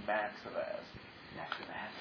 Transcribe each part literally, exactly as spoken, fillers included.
Max Avaz. Max Avaz.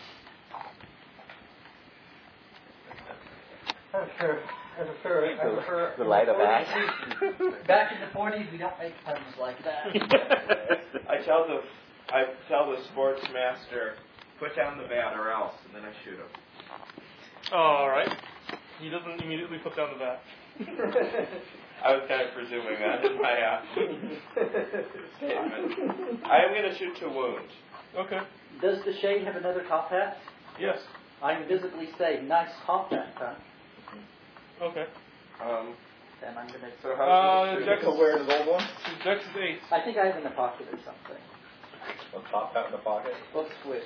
I prefer, I prefer, I The- prefer the light of ash. Back in the forties, we don't make puns like that. I tell the I tell the sports master, put down the bat or else, and then I shoot him. All right. He doesn't immediately put down the bat. I was kind of presuming that in my uh, statement. I am going to shoot to wound. Okay. Does the shade have another top hat? Yes. I invisibly say, nice top hat, huh? Okay. Um, Then I'm going to... so how Uh, do you Dex, shoot? Where's the old one? Dex is eight. I think I have it in the pocket or something. A top hat in the pocket. Let's switch.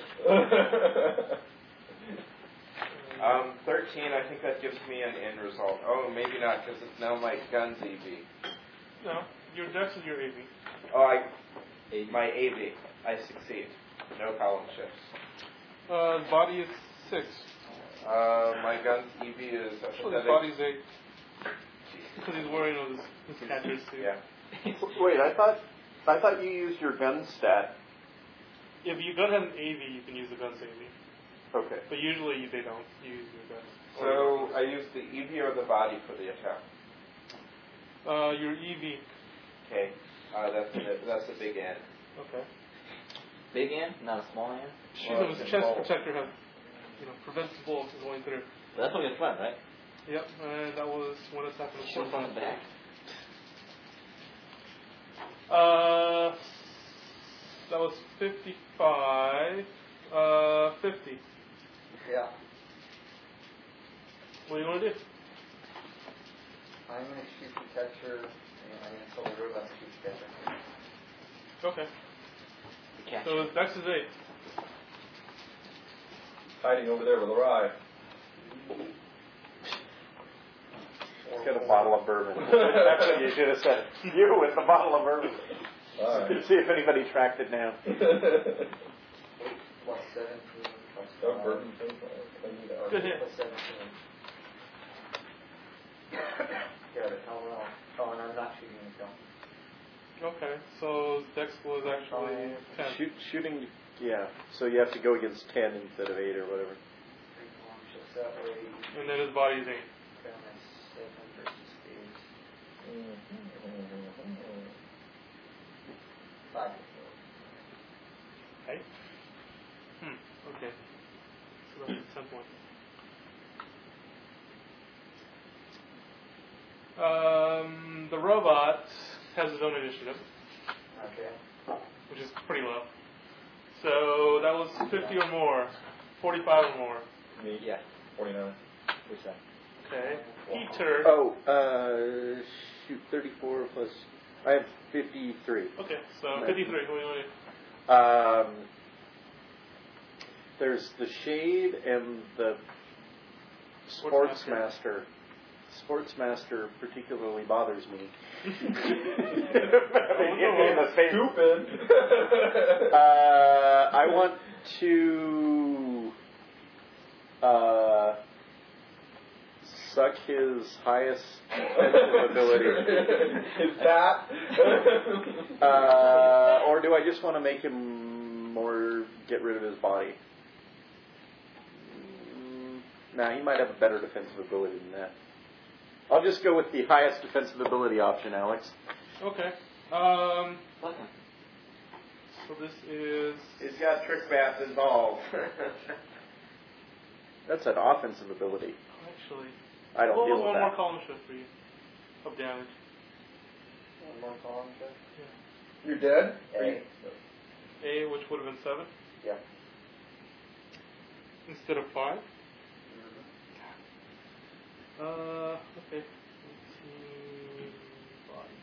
Um, thirteen, I think that gives me an end result. Oh, maybe not, because it's now my gun's E V. No, your Dex is your A V. Oh, I, my A V. I succeed. No column shifts. Uh, his body is six. Uh, my gun's E V is So his apathetic. body's eight. Because he's wearing all his, his catcher's suit. Yeah. Wait, I thought I thought you used your gun stat. If your gun has an A V, you can use the gun's A V. Okay. But usually they don't use your gun. So I use the E V or the body for the attack. Uh, your E V. Okay. Uh, that's the, that's the big N. Okay. Big N, not a small N. Shield of his chest protector has, you know, prevents the bullet from going through. That's only in front, right? Yep, and that was one attack on the Shield fourth on the back. Uh, that was fifty-five. Uh, fifty. Yeah. What do you want to do? I'm going to shoot the catcher, and I'm going to tell the robot to shoot the catcher. Okay. The catcher. So his Dex is eight. Hiding over there with a rye. He's got a bottle of bourbon. That's what you should have said. You with the bottle of bourbon. All right. See if anybody tracked it down. Plus seventeen. Plus oh, bourbon. Good hit. Plus seventeen. Got it. Oh, well. Oh, and I'm not shooting anything. Okay, so his Dex was actually ten. Shoot, shooting, yeah. So you have to go against ten instead of eight or whatever. Three kilometers that way. And then his body is eight. Down at seven versus eight. Five. Okay. Hmm, okay. So that's ten points. Um, the robot has his own initiative, Okay. which is pretty low. So that was fifty or more, forty-five or more. Me? Yeah. forty-nine. What's that? Okay. Peter. Oh, uh, shoot, thirty-four plus. I have fifty-three. Okay, so fifty-three. What do you want to do? Um, there's the Shade and the Sportsmaster. Sportsmaster. Sportsmaster particularly bothers me. Stupid. uh, I want to uh, suck his highest defensive ability. Is that? uh, or do I just want to make him more get rid of his body? Mm, nah, he might have a better defensive ability than that. I'll just go with the highest defensive ability option, Alex. Okay. Um, so this is... It's got trick bats involved. That's an offensive ability. Actually... I don't well, deal with one that. more column shift for you. Of damage. One more column check. Yeah. You're dead? Eight. A, which would have been seven. Yeah. Instead of five. Mm-hmm. Uh, okay. eighteen, body,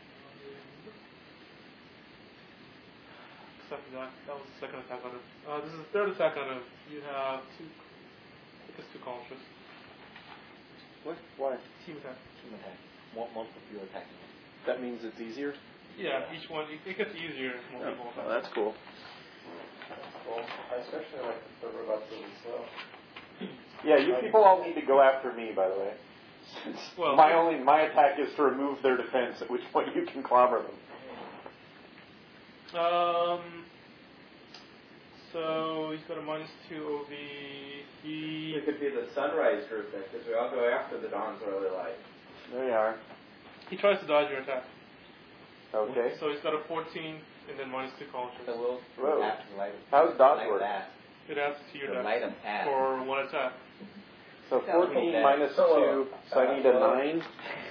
except for that, that was the second attack on him. Uh, this is the third attack on him. You have two, I think it's two column shifts. What? Why? Team attack. Team attack. Multiple people attacking him. That means it's easier? Yeah, each one, it, it gets easier as more Oh, people oh, attack. that's cool. Well, I especially like the robots really slow. Yeah, you people all need to go after me, by the way. Since Well, my only my attack is to remove their defense, at which point you can clobber them. Um, So he's got a minus two O V. He. We could be the sunrise group then, because we all go after the dawn's early light. There you are. He tries to dodge your attack. Okay. So he's got a fourteen and then minus two conscious. So we'll Whoa. have to light, How does dodge light work? that. It adds to your So deck light them at. for one attack. So fourteen Okay. minus two, so I need a nine.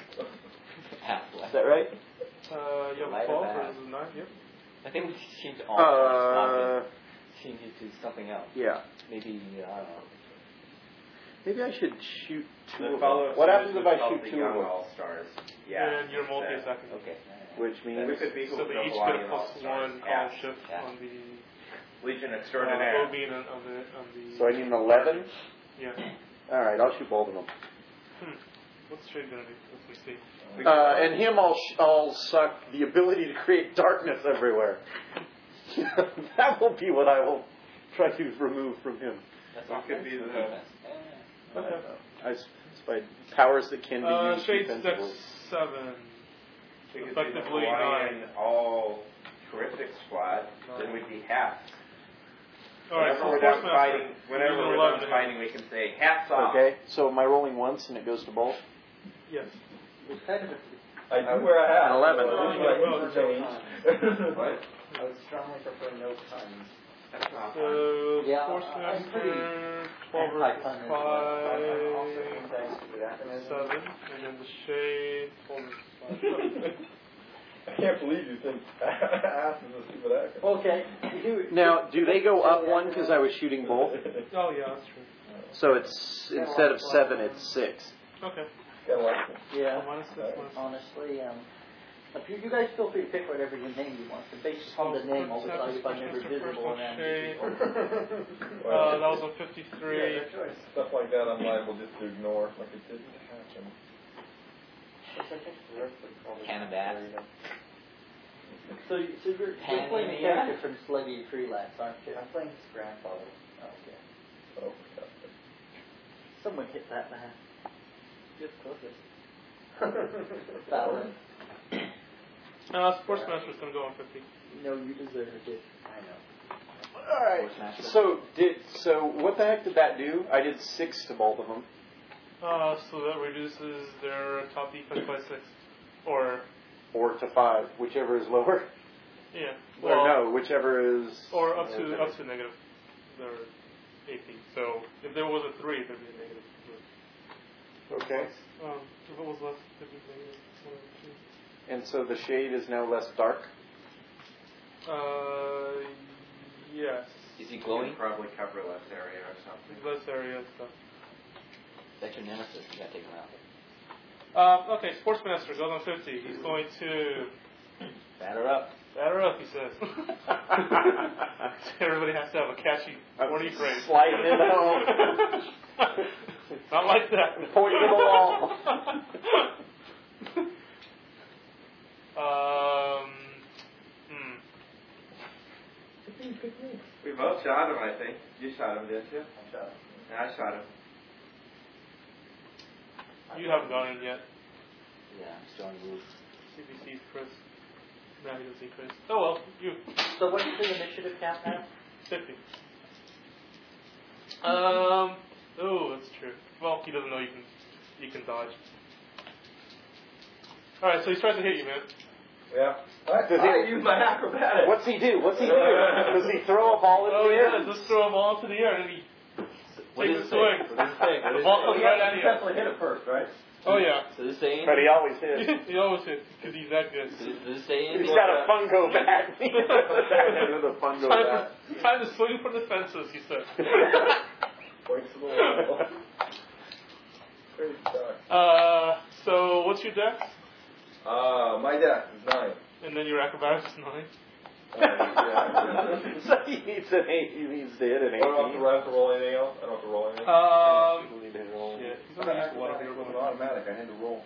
Is that right? Uh, you have Light a twelve of that. versus a nine. Yep. I think we should change all Uh, uh, change it to something else. yeah. Maybe, I don't know. Maybe I should shoot two The of them. follow-up What happens is if I called shoot the two Young of them? All Stars. Yeah. And you're multi-attacking. Okay. Which means We could be So they each get a plus one column shift Yeah. on the Legion uh, Extraordinaire. O B and on the on the. so I need an eleven. Yeah. All right, I'll shoot both of them. Hmm. What's trade gonna be? Let's see. Uh, and him, I'll sh- I'll suck the ability to create darkness everywhere. That will be what I will try to remove from him. That's What could offense be or the- defense? Okay. I s- by powers that can be Uh, used Shade's defensively. dex seven. We could be the Effectively Hawaiian nine. all terrific squad. Then we'd be hats. All right. Whenever So we're done Force fighting, Master. whenever Using we're eleven done to hit. fighting, we can say hats off. Okay, so am I rolling once and it goes to both? Yes. It's kind of a, I do wear a hat. An eleven. So Oh, it's you like will. for change. What? I would strongly prefer no puns. That's not fun. So Yeah, Force I'm Master, pretty twelve versus anti-pun as well. five, I'm also anti-stupid acronyms. seven, and then the Shade, twelve versus five. I can't believe you think ass is a stupid acronym. Okay. You- Now, do they go up one because I was shooting both? Oh yeah, that's true. So it's instead of seven, it's six. Okay. Kinda like it. Yeah. Minus six, minus Honestly, um, if you, you guys feel free to pick whatever your name you want. The based on the name, I'll tell you if I'm never visible and Shade. I'm Uh, that was a fifty-three. Yeah, choice. Stuff like that I'm liable just to ignore, like it didn't happen. Cannon Bass. So, you- so you're, Pan you're playing a India? character from Sluggy Freelance, aren't you? I'm playing his grandfather. Okay. Oh, Someone hit that man. Just close Fallon. Uh, Sports Master's gonna go on fifty. No, you deserved it. I know. All right. So did so what the heck did that do? I did six to both of them. Uh, so that reduces their top defense by six. Or, Or to five, whichever is lower. yeah. Or no, whichever is. Or up to up to negative their A P. So if there was a three, there'd be a negative. Okay. Um, if it was less, there'd be negative one or two. And so the shade is now less dark. Uh, yes. Is he You glowing? probably cover less area or something. Less area and stuff. That's your nemesis. You gotta take him out. Uh, okay, Sportsmaster goes on fifty. He's going to Batter up. batter up, he says. Everybody has to have a catchy forty phrase. Sliding it home. Not like that. Point to the wall. um, hmm. We both shot him, I think. You shot him, didn't you? I shot him. Yeah, I shot him. You haven't gone in yet. Yeah, I'm still on the roof. C B C's Chris. No, he doesn't see Chris. Oh well, you. So what's the initiative count now? fifty. Um. Oh, that's true. Well, he doesn't know you can you can dodge. All right, so he tries to hit you, man. Yeah. I, Does I he- use my acrobatics. What's he do? What's he do? Does he throw a ball into Oh the air? yeah, just throw a ball into the air and he What takes does a it swing. say? What does it say? What The does ball it comes say? right at you. definitely hit it first, right? Oh yeah. So this saying? But he always hits. He always hits because he's that good. Does it- does it say He's anything? got a fungo bat. With a fungo Time bat. to, time to swing for the fences, he said. Points to the wall. Crazy talk. Uh, so what's your dex? Uh, my deck is nine. And then your acrobatics is nine. Uh, yeah. So he needs an eight. He needs to hit an I don't have to, eighteen. I have to roll anything else? I don't have to roll anything? Um, People need to roll. yeah, he's My gonna use one of acrobatics your was automatic. I had to roll.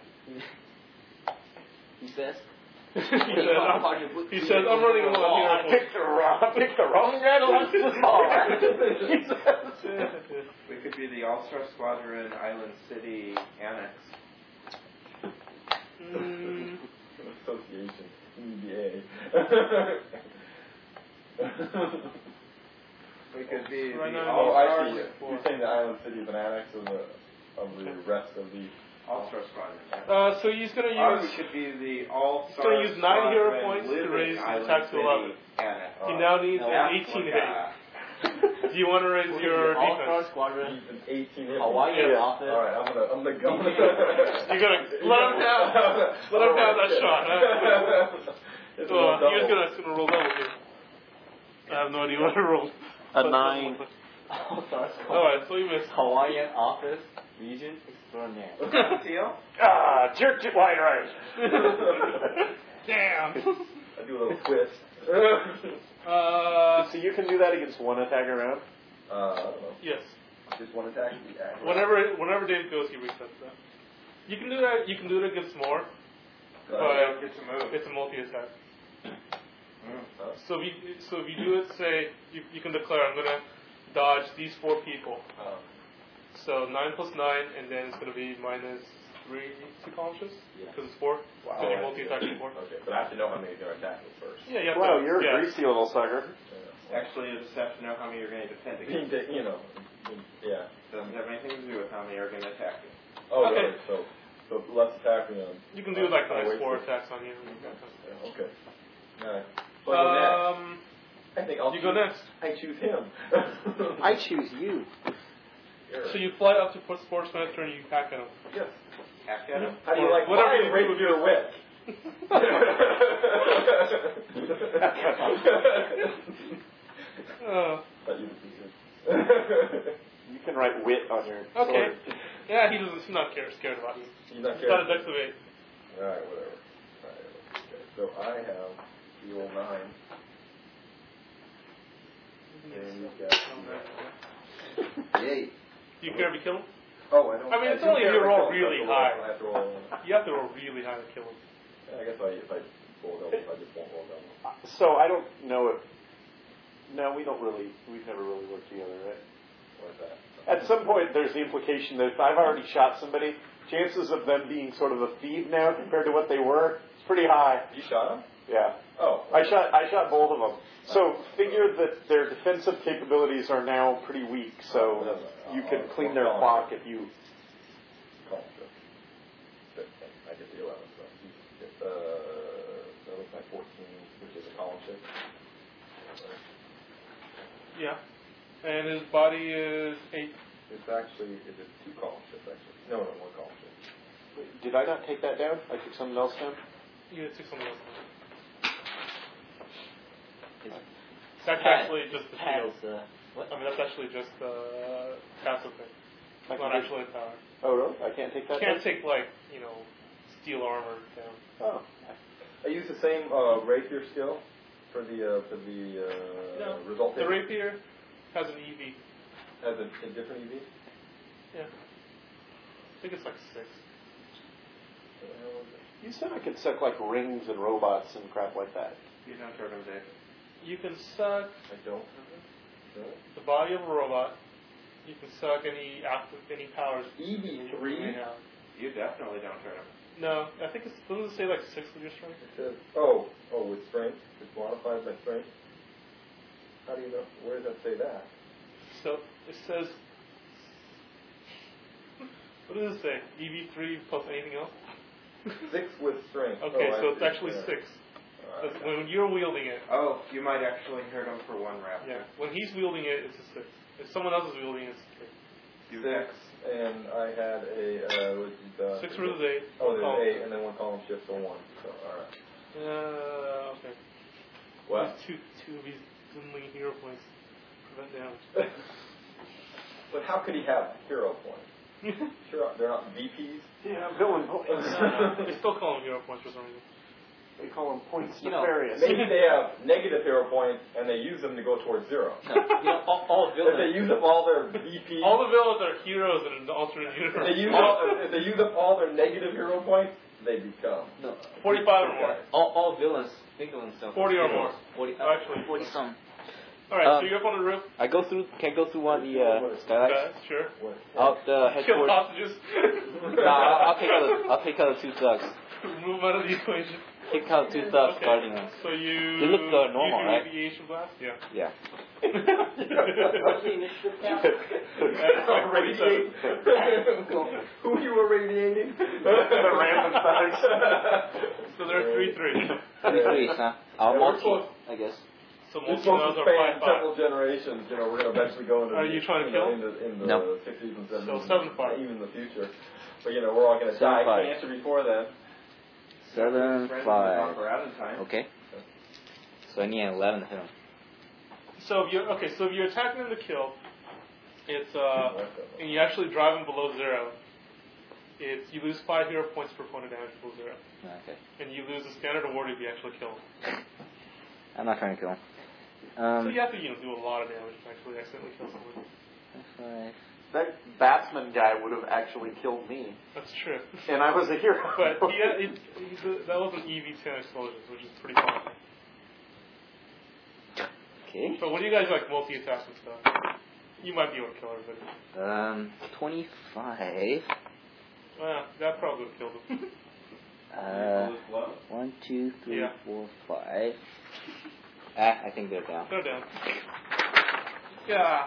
He says? he, says, I'm, he says, I'm running low Oh, on I miracles. picked the wrong, I picked the wrong guy to launch this ball. He says. We could be the All-Star Squadron Island City Annex. Mm, Association. E B A. We could be Right the now, all Oh, I stars see. Four. You're saying the island city is an annex of the of the rest of the. all star squadron. Uh, so he's gonna Or we use. could be the all He's star gonna use nine hero squadron points to living raise the island attack to city eleven. annex. He now needs no, an eighteen hit. Africa. Do you want to raise your All Star defense? Squadron, He's an eighteen hit. Hawaii Yeah. Office. All right, I'm gonna, I'm gonna, I'm gonna. You're gonna let him have, let him have that shot. Huh? It's a So little uh, he was double. gonna, it's gonna roll double here. I have no idea what I rolled. A But- nine. All Star Squadron. Alright, so you missed. Hawaiian Office, Region Extraordinaire. Teal? Ah, jerk it wide right. Damn. I do a little twist. Uh, So you can do that against one attack around? uh, I don't know. yes. Just one attack. Yeah. Whenever whenever Dave goes, he resets that. You can do that. You can do it against more, Uh, but Get to move. it's a multi-attack. uh, So if you so if you do it, say you, you can declare I'm gonna dodge these four people. uh, So nine plus nine, and then it's gonna be minus three to conscious Yeah. because it's four. Wow. Because you're multi-attacking four. Okay, but I have to know how many they're attacking first. Yeah, you have Wow, to, you're yeah. a greasy little sucker. Yeah. Actually, you just have to know how many you're going to defend Being against. da- you know, yeah. Doesn't have anything to do with how many are going to attack you. Oh, Okay. really? So, so less attacking on. You can do like the uh, next wait four for- attacks on you. Yeah, okay. All right. So I go next. Um, I think I'll you choose, go next. I choose him. I choose you. Sure. So you fly up to Sportsmaster and you hack at him. Yes. Hack at him? How do you Or like whatever mine? you Rate do your wit. Uh, Thought you would You can write wit on your okay. sword. Yeah, he doesn't. He's not scared, scared about you. He's not He's got a caring. dex of eight. Alright, whatever. Alright, okay. So I have the old nine. And you've got Yay. Do you care if you kill him? Oh, I don't. I mean, it's do only if care you I roll kill him, really I have to roll- high. I have to roll. You have to roll really high to kill him. Yeah, I guess I, if I roll double, I just won't roll double. So I don't know if. No, we don't really. We've never really worked together, right? What's that? At some point, there's the implication that if I've already shot somebody, chances of them being sort of a thief now compared to what they were, it's pretty high. You shot him? Yeah. Oh. I shot. I shot both of them. So figure that their defensive capabilities are now pretty weak. So you can clean their clock if you. Call him, sure. I get the eleven, so he gets, uh, that looks like fourteen, which is a column six. Yeah. And his body is eight. It's actually, is it two column shifts actually? No, no, one column shift. Wait, did I not take that down? I took something else down. You had six on the other side. His That's pad- actually just the pads, shield. uh, what? I mean, that's actually just the passive thing. I It's can not take- actually a power. Oh, really? I can't take You that can't down? take, like, you know, steel armor down. Oh. I use the same uh, rapier skill for the uh, for the uh, No. result. The rapier has an E V. has a, a different E V. Yeah. I think it's like six. What the hell is it? You said I could suck like rings and robots and crap like that. You don't turn him, Dave. You can suck I don't. No. the body of a robot. You can suck any active, any powers. E V you may three. have. You definitely don't turn him. No, I think it's, doesn't it say like six with your strength? It says, oh, oh, with strength. It's modified by strength. How do you know? Where does that say that? So it says, what does it say? E V three plus anything else? Six with strength. Okay, oh, I so it's see. actually Yeah. six. All That's right. when you're wielding it. Oh, you might actually hurt him for one round. Yeah. When he's wielding it, it's a six. If someone else is wielding it, it's a three. You Six, and I had a uh, was it, uh, Six versus eight. Oh, one there's column. eight, and then one column shift to one. So, all right. Uh, okay. Wow. These two, two of these dwindling hero points prevent damage. But how could he have hero points? Sure, they're not V Ps. Yeah, villain points. uh, they still call them hero points for some reason. They call them points You know, nefarious. Maybe they have negative hero points, and they use them to go towards zero. No, you know, all, all If they villains. use up all their V Ps, All the villains are heroes in an alternate if universe. they use all, if they use up all their negative hero points, they become. No, forty-five or more. all, all villains think of themselves. forty or as more. heroes. Forty. Oh, actually. forty some. Alright, Um, so you're up on the roof. I go through. Can I go through one of the uh, skylights? Okay, sure. What? Out the Kill headquarters. hostages. No, I'll, I'll take out. The, I'll take out the two thugs. Move out of the equation. Take out two thugs Okay. guarding us. So you. They look, uh, normal, you do right? aviation blast? Yeah. Yeah. What's the initiative count? That's like Radiate. Who are you irradiating? Random facts. So there are three threes. Three threes, huh? I'll Yeah, we're multi, close. I guess. So This most of supposed those to are span five five. several generations. You know, we're going to eventually go into. Are you trying to know, kill? In the, in the No. sixties and seventies. So seven five. Even in the future. But you know, we're all going to Seven die. five. Cancer before then. Seven, Friends five. walk around in time. Okay. So I need an eleven to hit him. So if you're okay, so if you're attacking him to kill, it's uh, and you actually drive him below zero. It's you lose five hero points per point of damage below zero, Okay. and you lose a standard award if you actually kill him. I'm not trying to kill him. So Um, you have to you know do a lot of damage to actually accidentally kill someone. five. That batsman guy would have actually killed me, That's true. and I was a hero. But he had, it, he's a, that was an E V ten explosions, which is pretty powerful. Okay. But when you guys like multi-attacks and stuff, you might be able to kill everybody. Um, twenty-five. Well, that probably would have killed him. Uh, one, two, three, Yeah. four, five. Ah, I think they're down. Throw down. Yeah.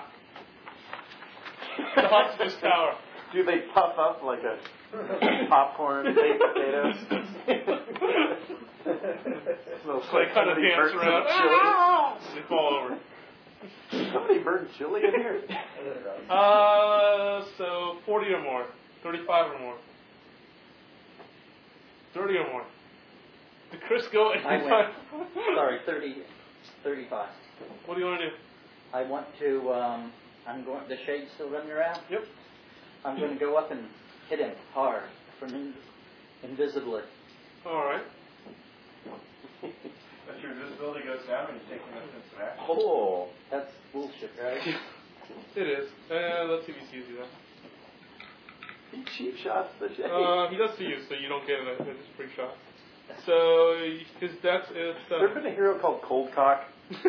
The hostages tower. Do they puff up like a popcorn baked potatoes? Smells So they like kind of somebody dance burnt some around. chili. They fall over. Somebody burned chili in here? Uh, so forty or more, thirty-five or more, thirty or more. Did Chris go I anytime? went. Sorry, thirty, thirty-five. What do you want to do? I want to, um, I'm going, the shade's still running around? Yep. I'm going to go up and hit him hard from in, invisibly. All right. But your visibility goes down when you take an offensive action. Oh. That's bullshit, right? It is. Uh, let's see if he sees you then. He cheap shots the shade. Uh, he does see you, so you don't get a, a free shot. So his dex is Has there seven. been a hero called Cold Cock? No,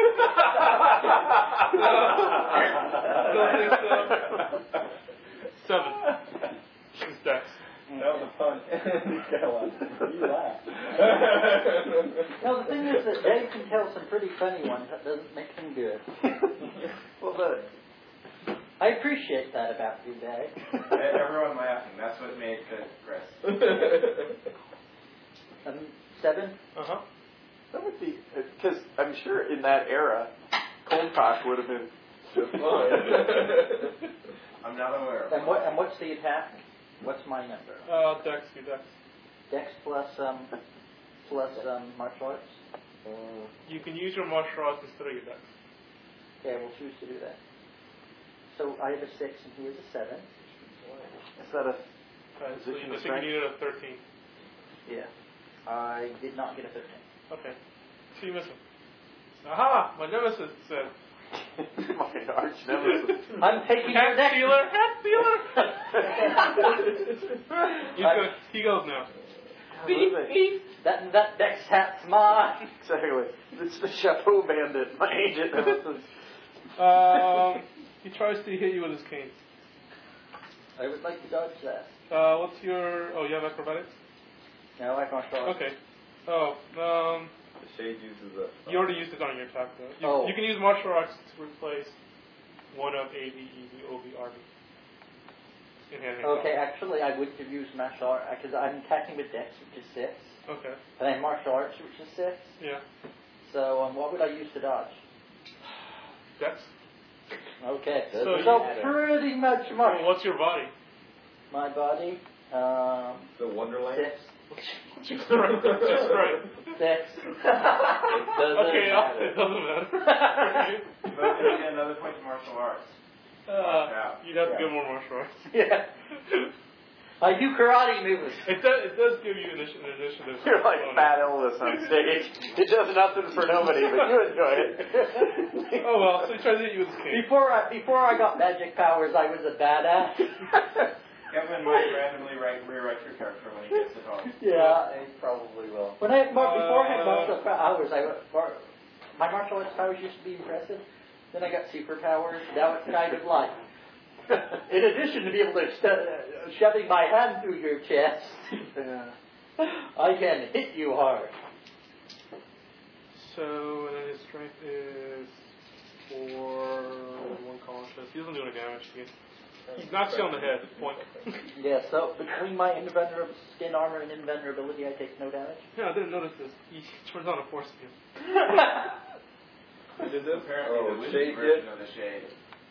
it's, uh, seven. His dex. That was a pun. You laugh. No, the thing is that Dave can tell some pretty funny ones. That doesn't make him good. Well, the, I appreciate that about you, Dave. Everyone laughing. That's what made good, Chris. Um, seven? Uh huh. that would be because I'm sure in that era, Cold Cock would have been just fine. I'm not aware of And what? And what's the attack? What's my number? Uh, dex, your dex. Dex plus um plus um martial arts. You can use your martial arts instead of your dex. Okay, we'll choose to do that. So I have a six and he has a seven. Is that a Uh, so Position you, I of think strength? you needed a thirteen. Yeah. I did not get a fifteen. Okay. So you miss him. Aha! My nemesis said. my arch nemesis? I'm taking your Hat dex. stealer! Hat stealer! He's gonna, he goes now. Beep, beep. That that dex hat's mine. Exactly. It's the Chapeau Bandit, my agent nemesis. Um, he tries to hit you with his cane. I would like to dodge that. Uh, what's your... Oh, you have acrobatics? No, I can't dodge. Okay. Oh, um... The shade uses a. You already used it on your attack, though. You, Oh. you can use martial arts to replace one of A V, E V, O V, R V. In hand, hand Okay, combat. actually, I would have used martial arts because I'm attacking with dex, which is six, Okay. and then martial arts, which is six. Yeah. So, um, what would I use to dodge? Dex. Okay, So so, you- pretty much Well, martial. what's your body? My body, um, The Wonderland. six, Just right. Just right. six. Okay, uh, it doesn't matter. Okay. But you get another point to martial arts. Uh, you'd have to Yeah. get more martial arts. Yeah. I do karate moves. It does, it does give you initi- an initiative. You're like bonus. Fat Elvis on stage. It does nothing for nobody, but you enjoy it. Oh well, so he tries to hit you with his cane. Before I before I got magic powers, I was a badass. Kevin might randomly write, rewrite your character when he gets it home. Yeah. He probably will. When I mar- before I had Uh, martial powers, I mar- my martial arts powers used to be impressive. Then I got superpowers. Now it's kind of like, in addition to be able to st- uh, shoving my hand through your chest, I can hit you hard. So, and then his strength is twenty damage again. He knocks you on the head. Point. Yeah, so between my invulner skin armor and invulnerability, I take no damage. Yeah, I didn't notice this. He turns on a force field. It is apparently Oh, the wizard shade version did? of the shade.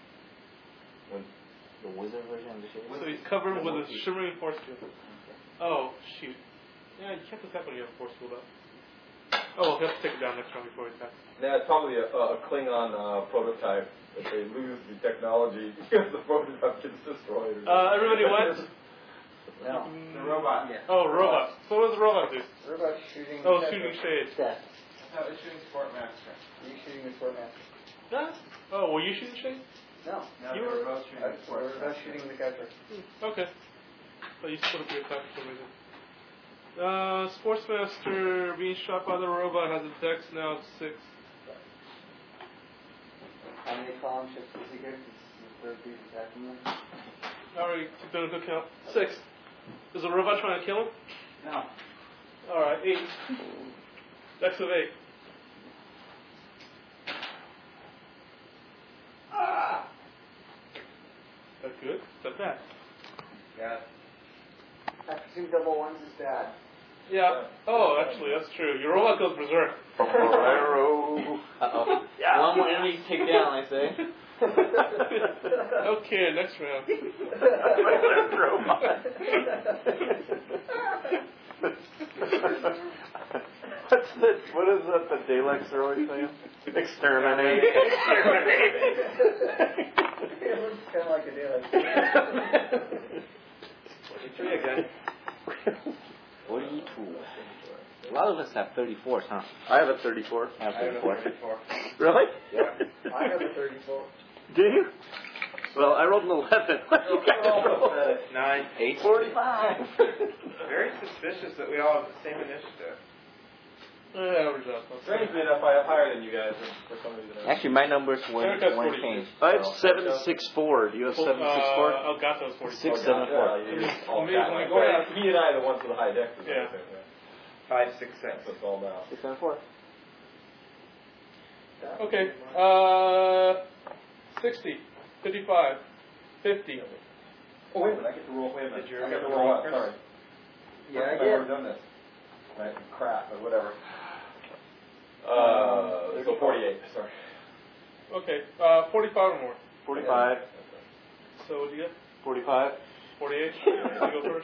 The wizard version of the shade? So he's covered with a shimmering force field. Oh, shoot. Yeah, you can't attack when you have a force field up. Oh, he'll have to take it down next round before he attacks. Yeah, it's probably a, a Klingon uh, prototype. If they lose the technology, the prototype gets destroyed. Uh, everybody went? No. The robot. Yeah. Oh, robot. So what does the robot do? Robot shooting. Oh, shooting shade. Death. No, it's shooting Sport Master. Are you shooting the sword master? Huh? Oh, were you shooting shade? No. No, You they were- were both shooting I Sport was Master. shooting the catcher. Hmm, okay. So you split up your attack for some reason. Uh, Sportsmaster being shot by the robot has a dex now of six. How many column shifts does he get? This is the third piece attacking him. Alright, took down a good count. Six. Is the robot trying to kill him? No. Alright, eight. Dex of eight. Ah! Is that good? Is that bad? Yeah. I presume double ones is bad. Yeah. Oh, actually, that's true. Your robot goes berserk. Uh-oh. Yeah. One more enemy take down, I say. Okay, next round. What's the, what is that the Daleks are always saying? Exterminate. It looks kind of like a deal. twenty-three again. forty-two. A lot of us have thirty-fours, huh? I have a thirty-four. I have I have a thirty-four. thirty-four. Really? Yeah. I have a thirty-four. Do you? Well, I rolled an eleven. What do you guys roll? Nine. Eight. forty-five. Very suspicious that we all have the same initiative. Yeah, average out. Strangely enough, I have higher than you guys for some reason. Actually, my numbers weren't, Eric has weren't forty-two. changed. I have so. seven six four. Do you have seven six four? Uh, Elgato's forty-two. Six, seven, four. Yeah, you- all Me, that. when we Like, go well, out- he and I are the ones with the high decks. Yeah. Five, six, six. That's what it's all about. Six, seven, four. Okay. Uh, sixty, fifty-five, fifty. Oh, wait a minute, I get to roll. Wait a minute. Did you I get to roll roll up. first? Sorry. Yeah, I I've never get. done this. Right, crap, or whatever. Uh, so forty-eight, sorry. Okay. Uh, forty-five or more. forty-five. So what do you get? forty-five. forty-eight. You go first.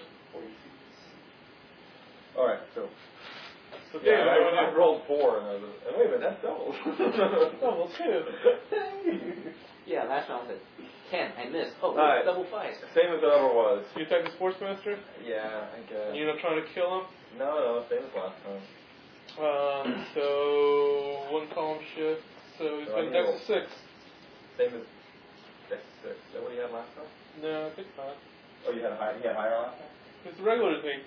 Alright, so. So Yeah, David, I, what do I you- rolled four, and I was like, and wait a minute, that's double. Double two. Yeah, last round I said ten. I missed. Oh, Alright. double five. Same as the other was. You attack the Sportsmaster? Yeah, I guess. And you end up trying to kill him? No, no, same as last time. Um, so one column shift. So he's So got I dex roll. of six. Same as six, six. Is that what you had last time? No, I think not. Oh, you had a higher, you had higher last time? It's regular thing.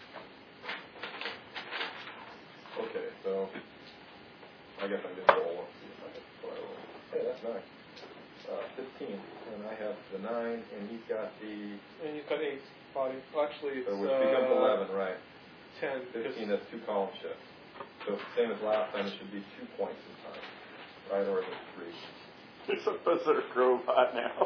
Okay, so I guess I did roll. Let's see if I can what I roll. Hey, that's nice. Uh, fifteen, and I have the nine, and he's got the. And you've got eight body. Well, actually, it's So it becomes uh, eleven, right? ten. Fifteen. That's two column shifts. So same as last time. It should be two points this time, right? Or is it three? There's a berserk robot now.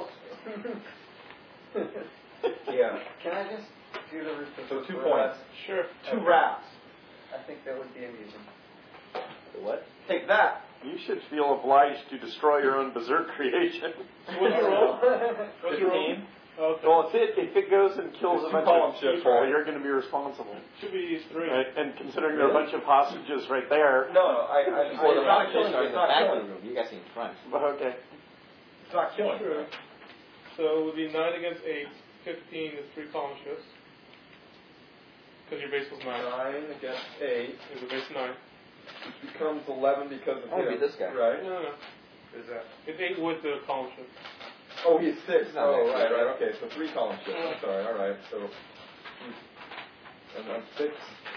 Yeah. Can I just do the root So two points. Sure. Two wraps. I think that would be amusing. What? Take that. You should feel obliged to destroy your own berserk creation. What's your roll? What's your roll? Fifteen. Okay. Well, if it, if it goes and kills It's a two bunch column of shifts, people, right? you're going to be responsible. Should be three. Right? And considering there are a bunch of hostages right there. No, no. I. I, I Well, the it's not round killing killing. are in It's the not back of killing. the room. You guys in front. But okay. It's not killing. Sure. So it would be nine against eight. Fifteen is three column shifts. Because your base was nine. Nine against eight. It was a base nine. It becomes eleven because of Oh, him. be this guy. Right. No, no, no. Is that? It's eight with the column shift. Oh, he's six. It's not Oh, that right, good. right. Okay, so three column shifts. I'm sorry. All right. So. And I'm six.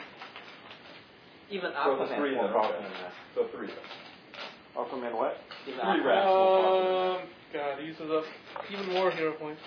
Even So the Aquaman three won't then, profit okay. in that. So three. Aquaman what? Even Three Aquaman rats. won't profit. Um, God, he uses up even more hero points.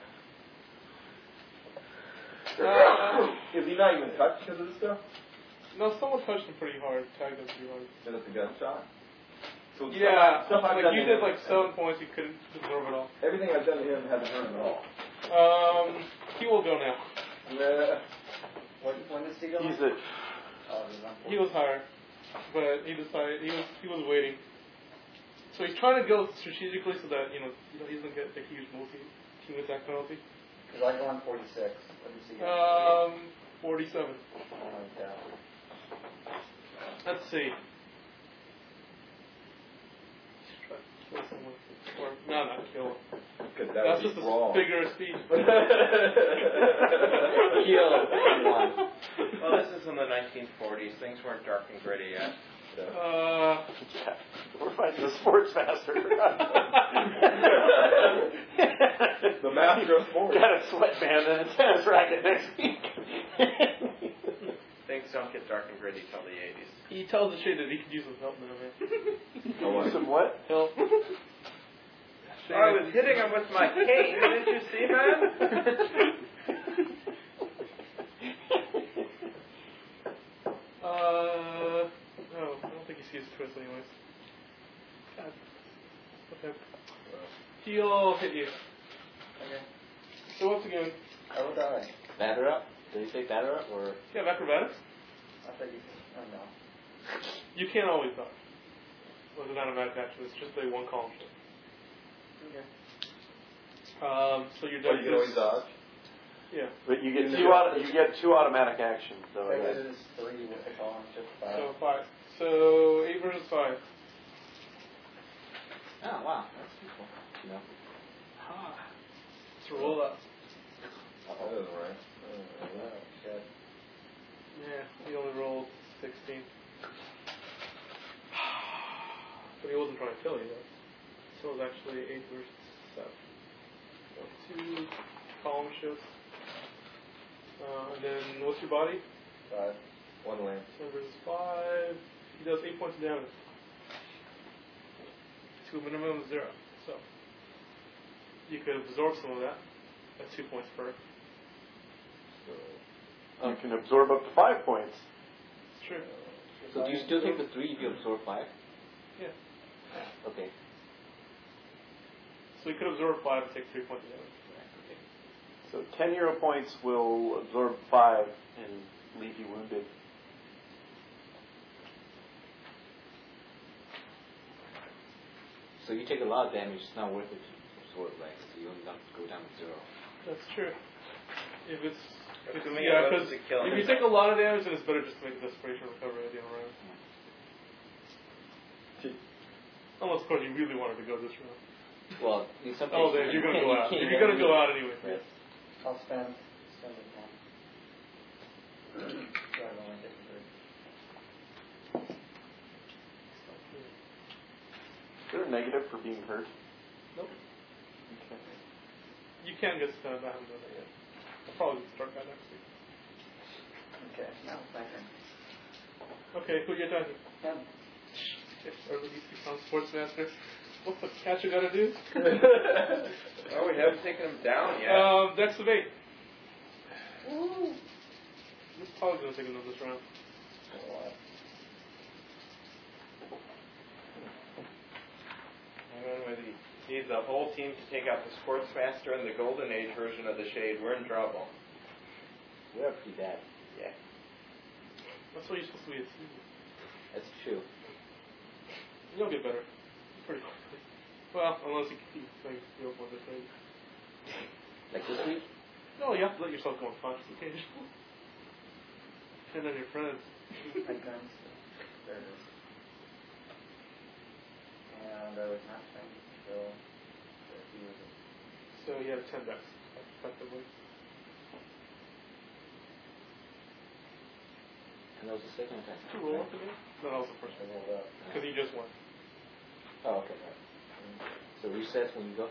Uh, Is he not even touched because of this stuff? no, someone touched him pretty hard. Tagged him pretty hard. Is it the gunshot? So Yeah, stuff, stuff I've like done you to did him, like seven points, you couldn't absorb it all. Everything I've done to him hasn't hurt him at all. Um, he will go now. Yeah. When, when does he go? He's on? a. Oh, he's on He was higher, but he decided he was he was waiting. So he's trying to go strategically so that you know you know he doesn't get a huge multi team attack penalty. Because I go on forty-six. What does he get? Um, forty-seven. Oh, my God. Let's see. Try to kill someone. Or, no, not kill. Because that That's would just be a wrong. figure of speech. Kill one. Well, this is in the nineteen forties. Things weren't dark and gritty yet. Uh, We're fighting the sports master. The master of sports. Got a sweatband and a tennis racket next week. Things don't get dark and gritty till the eighties. he tells the shade that he could use some help now, man. Oh, some what? Help. I was hitting him with my cane. Didn't you see that? Uh, no, I don't think he sees twist anyways. God. Okay. He'll hit you. Okay. So what's he doing? I will die. Batter up? Did he say batter up or? You have acrobatics? I thought you. Oh, no. You can't always dodge. Well, it's not a mad catch, it's just a one column shift. Okay. Um, so you're Oh, done. you can always dodge. Yeah. But you get two auto, you get two automatic actions. So I I guess. lose three with the column shift five. So five. So eight versus five. Oh wow, that's cool. You know. So roll up. That isn't right. Oh, shit. Yeah, he only rolled sixteen. But he wasn't trying to kill you though. So it was actually eight versus seven. So two column shifts. Uh, and then what's your body? Five. One lane. Ten versus five. He does eight points of damage. To a minimum of zero. So you could absorb some of that at two points per. So, You can absorb up to five points. It's true. So do you still take the three if you absorb five? Yeah. Okay. So you could absorb five and take three points of damage. So ten hero points will absorb five and leave you wounded. So you take a lot of damage, it's not worth it to absorb, right? So you only have to go down to zero. That's true. If it's, But if to it's me, yeah, it because was to kill if him. you take a lot of damage, then it's better just to make a desperation recovery at the end of the round. Unless, of course, you really wanted to go this round. Well, in some Oh, cases then you're you gonna can't- go you out. can't If you're gonna even- go out anyway. Yes. I'll spend. Spend it now. So I only take three. Is there a negative for being hurt? Nope. Okay. You can get stunned. I haven't done that yet. I'll probably start that next week. Okay. Now second. Okay, who you attacking? Ten. Or at least become sportsmaster. What's the catch I gotta do? Oh, we haven't taken him down yet. Um, Dex of eight. This is probably gonna take another this round. And when we need the whole team to take out the Sportsmaster and the Golden Age version of the Shade, we're in trouble. We're pretty bad. Yeah. That's what you're supposed to be at season. That's true. You'll get better. Pretty quickly. Well, unless you keep playing real one this way. Like this week? No, you have to let yourself go on punches occasionally. Depend on your friends. My guns. There it is. And I was not trying to kill. So he was a So you have ten dex, effectively. And that was the second attack. Did you roll up again? No, that was the first I one. rolled up. Because you just won. Oh, okay. Right. So reset when you go.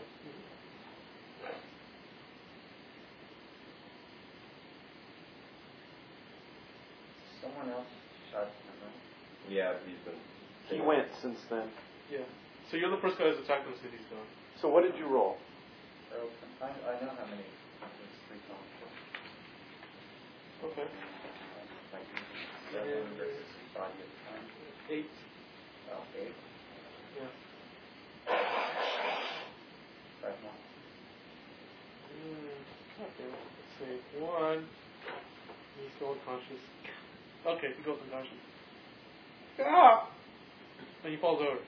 Someone else shot him, right? yeah, he's been. He went since then. Yeah. So you're the first guy who's attacked him since he's gone. So what did you roll? So I, I know how many. There's three columns. Okay. Like seven versus body at the time. Eight. Oh, eight. Yeah. unconscious. Okay, he goes unconscious. Ah! And he falls over.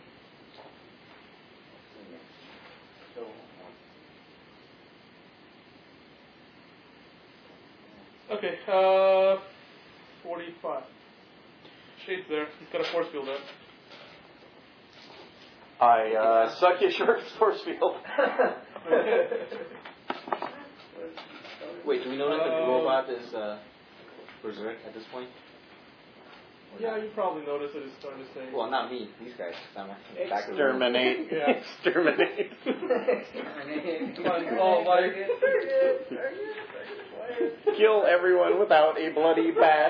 Okay, uh, forty-five. Shade's there. He's got a force field up. I uh, suck your short force field. Okay. Wait, do we know that the Uh, robot is uh, berserk at this point? Yeah, you probably noticed that it's starting to say. Well, not me. These guys. I'm back of the room. Exterminate. Yeah. Exterminate. Come on, oh, Mike. Kill everyone without a bloody bat.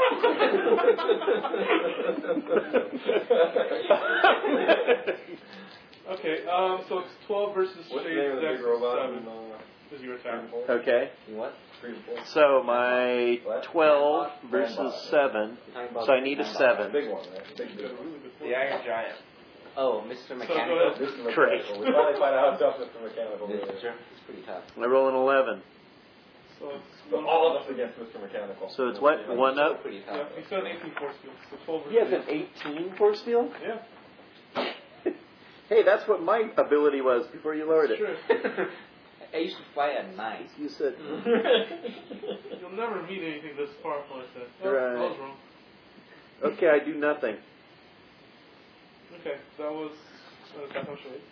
Okay, um, so it's twelve versus What's the Shade's name of the dex big robot? seven in, uh, is your attack. Okay. What? Three and four? So my twelve versus seven. You're talking about So I need a the- seven. Big one, right? Big, big one. The Iron Giant. Oh, Mister So go Mechanical. ahead. This is Correct. mechanical. We finally find out how tough Mister Mechanical is. Mister It's pretty tough. I roll an eleven. So it's So one all of us against Mister Mechanical. So it's what? One up? Pretty Yeah, tough. he's got an eighteen force field. So twelve versus He has an eight. eighteen force field? Yeah, Hey, that's what my ability was before you lowered it. sure. I used to fly at nine. You said. You'll never meet anything this powerful, I said. Oh, Right. I was wrong. Okay, I do nothing. Okay, that was uh, that was Shade.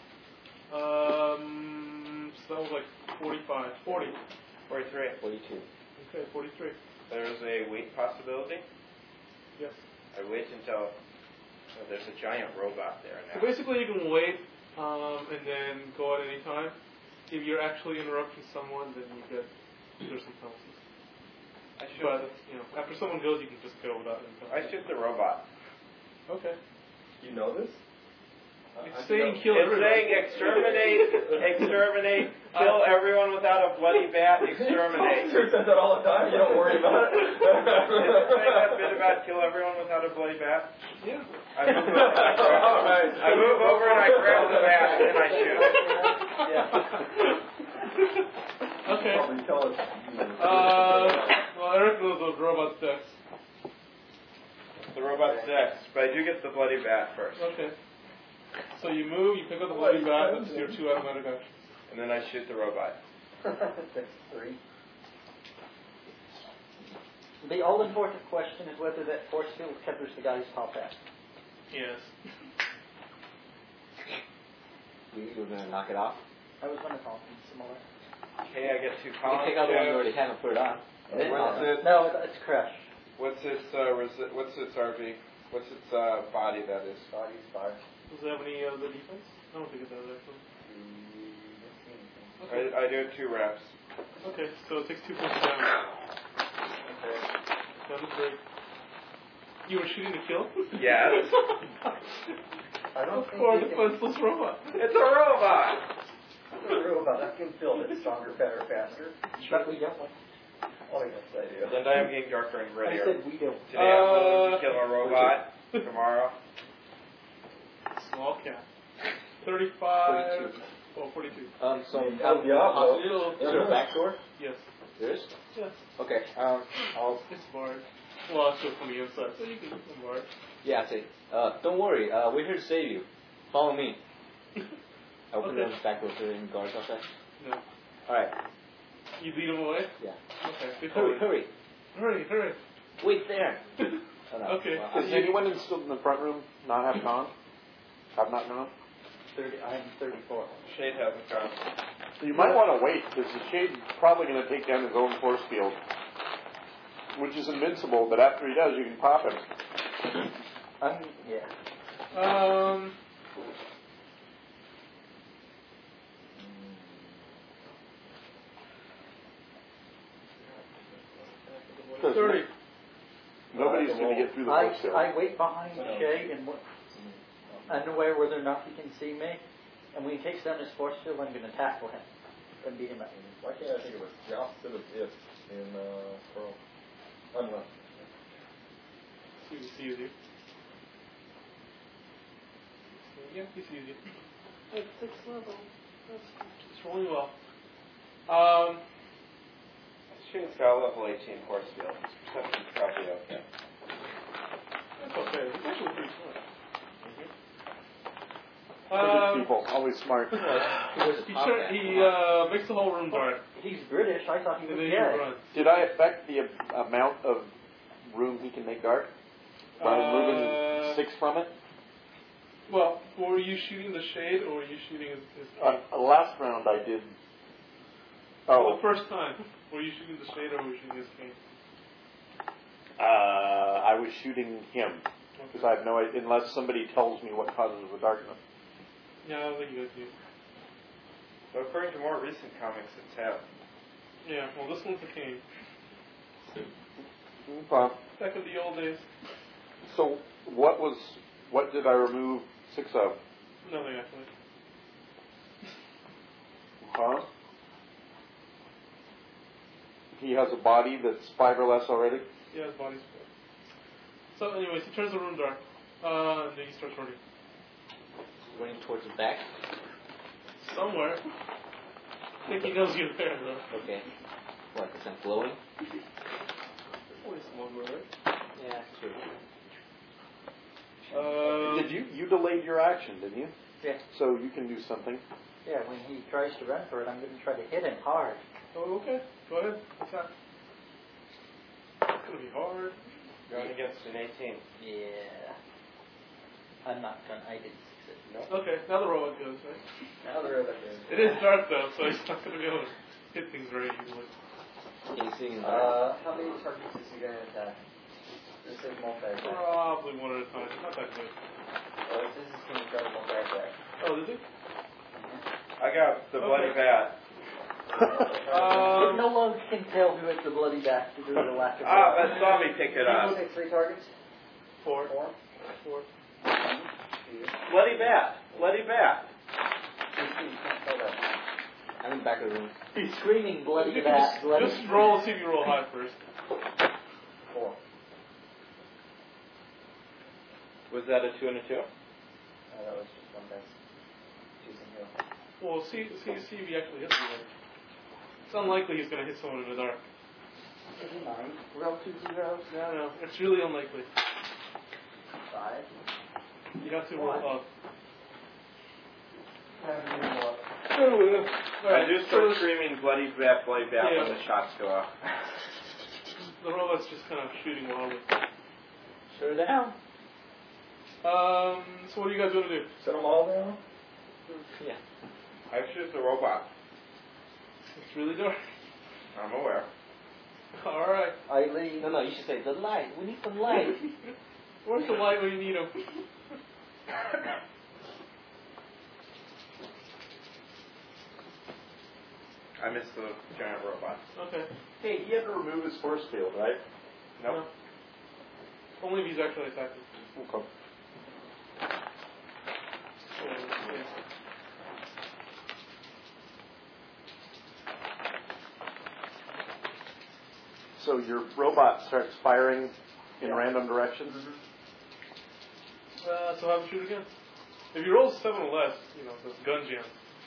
Um, so that was like forty-five. forty. forty-three. Forty-two. Okay, forty-three. There's a wait possibility. Yes. I wait until oh, there's a giant robot there So now. basically, you can wait um, and then go at any time. If you're actually interrupting someone, then you get there's some penalties. I shoot. But you know, after someone goes, you can just go without any I penalties. shoot the robot. Okay. You know this? It's saying kill It's everybody. saying exterminate, exterminate, kill everyone without a bloody bat, exterminate. Sure says that all the time. You don't worry about it. Is it saying that bit about kill everyone without a bloody bat? Yeah. I move over, I grab, All right. I move over and I grab the bat and then I shoot. Okay. Probably tell us. Uh, well, Eric knows those robot steps. The robot's next, but I do get the bloody bat first. Okay. So you move, you pick up the bloody bat, that's your two automatic actions. And then I shoot the robot. That's three. The all-important question is whether that force field covers the guy's top hat. Yes. You, you were gonna knock it off? I was going to call him similar. Okay, I get two You can columns. take out the one you already have and put it on. And then What's knock it it? No, it- it's crash. What's its uh, resi- what's its R V? What's its uh, body? That is. Body's fire. Does it have any other defense? I don't think it does actually. I, I do two reps. Okay, so it takes two points of damage. That was great. You were shooting to kill? Yes. I don't Of think course, you a can- defenseless robot. It's a robot. It's a robot. I can build it stronger, better, faster. But we don't. Oh, yes, I do. Then I am getting darker and I grittier. said we don't. Today I'm willing Uh, to kill a robot. Tomorrow. Small cat. thirty-five. Forty-two. Oh, forty-two. Um, so El how Diablo. Is there a back door? Yes. There is? Yes. Okay, um, I'll, It's barred. Well, it's just from the inside, so you can it's barred. yeah, I say, uh, don't worry, uh, we're here to save you. Follow me. I open Okay. the back door to the guards outside. No. Alright, You lead him away? yeah. Okay. They Hurry, follow. hurry. Hurry, hurry. Wait there. Oh, no. Okay. Well, Does anyone in, still in the front room not have gone? Have not gone? thirty. I'm thirty-four. Shade hasn't gone. You might want to wait, because the Shade's probably going to take down his own force field, which is invincible, but after he does, you can pop him. I'm, yeah. Um. thirty. Nobody's going to get through the I, force field. I wait behind Shay and what, unaware whether or not he can see me. And when he takes down his force field, I'm going to tackle him and beat him up. Why can't I think of it? The opposite of it in uh, Pearl. Unless. He sees you. Yeah, he sees you. At sixth level. That's it's rolling well. Um. Shooting's got a level eighteen force field. Perception's probably okay. That's okay. It's actually pretty smart. Good Um, people, always smart. He was a he top turn, man. he uh, makes the whole room dark, He's British. I thought he and was then he dead. runs. Did I affect the a- amount of room he can make dark by Uh, removing six from it? Well, were you shooting the shade or were you shooting his, his Uh, uh, last round I did. Oh, Oh, the first time. Were you shooting the shade or were you shooting his cane? uh, I was shooting him because I have no idea unless somebody tells me what causes the darkness. Yeah, I don't think you guys do. But according to more recent comics, it's Tab. Yeah, well, this one's a cane. Okay. Back in the old days. So what was what did I remove six of? Nothing, actually. Huh? He has a body that's five or less already. Yeah, his body's full. So, anyways, he turns the room dark. Uh, and then he starts running. Running towards the back. Somewhere. I think he knows you're there, though. Okay. What, because I'm glowing? Always somewhere, right? Yeah, true. Um, Did you you delayed your action, didn't you? Yeah. So you can do something. Yeah, when he tries to run for it, I'm going to try to hit him hard. Oh, okay. Go ahead. Attack. It's gonna be hard. Going against an eighteen. Yeah. I'm not going to, I didn't succeed. No. Okay, now the robot goes, right? Now the robot goes. It is dark, though, so he's not gonna be able to hit things very easily. Can you see in the Uh, how many targets is he gonna attack? This is multi-attack. Probably one at a time. Not that good. Oh, this is gonna try multi-attack. Oh, did he? I got the bloody Okay. bat. Um, no one can tell who it's the bloody bastard due to the lack of Ah, blood. that saw me pick it You up. will take three targets? Four. Four? Four. Bloody bat. Bloody bat. You can't tell that. I'm in the back of the room. He's screaming bloody You can bat, just, bloody just roll, see if you roll high first. Four. Was that a two and a two? Uh, that was just one dice. Choosing heal. Well, see, see, see if he actually hits you. It's unlikely he's gonna hit someone in the dark. Is he nine? Roll two zeros. No, no, it's really unlikely. Five. You have to roll up. Seven and one. I do start screaming bloody bat, bloody bat Yeah. when the shots go off. The robot's just kind of shooting wildly. Slow down. Um, so what are you guys gonna do? Set them all down? Yeah. I shoot the robot. It's really dark. I'm aware. Alright. I leave. No, no, you should say the light. We need some light. Where's the light when you need him? I missed the giant robot. Okay. Hey, he had to remove his force field, right? Nope. No. Only if he's actually attacking. Okay. So, yeah. So your robot starts firing in Yeah. random directions. Uh, so have him shoot again. If you roll seven or less, you know, the gun jam.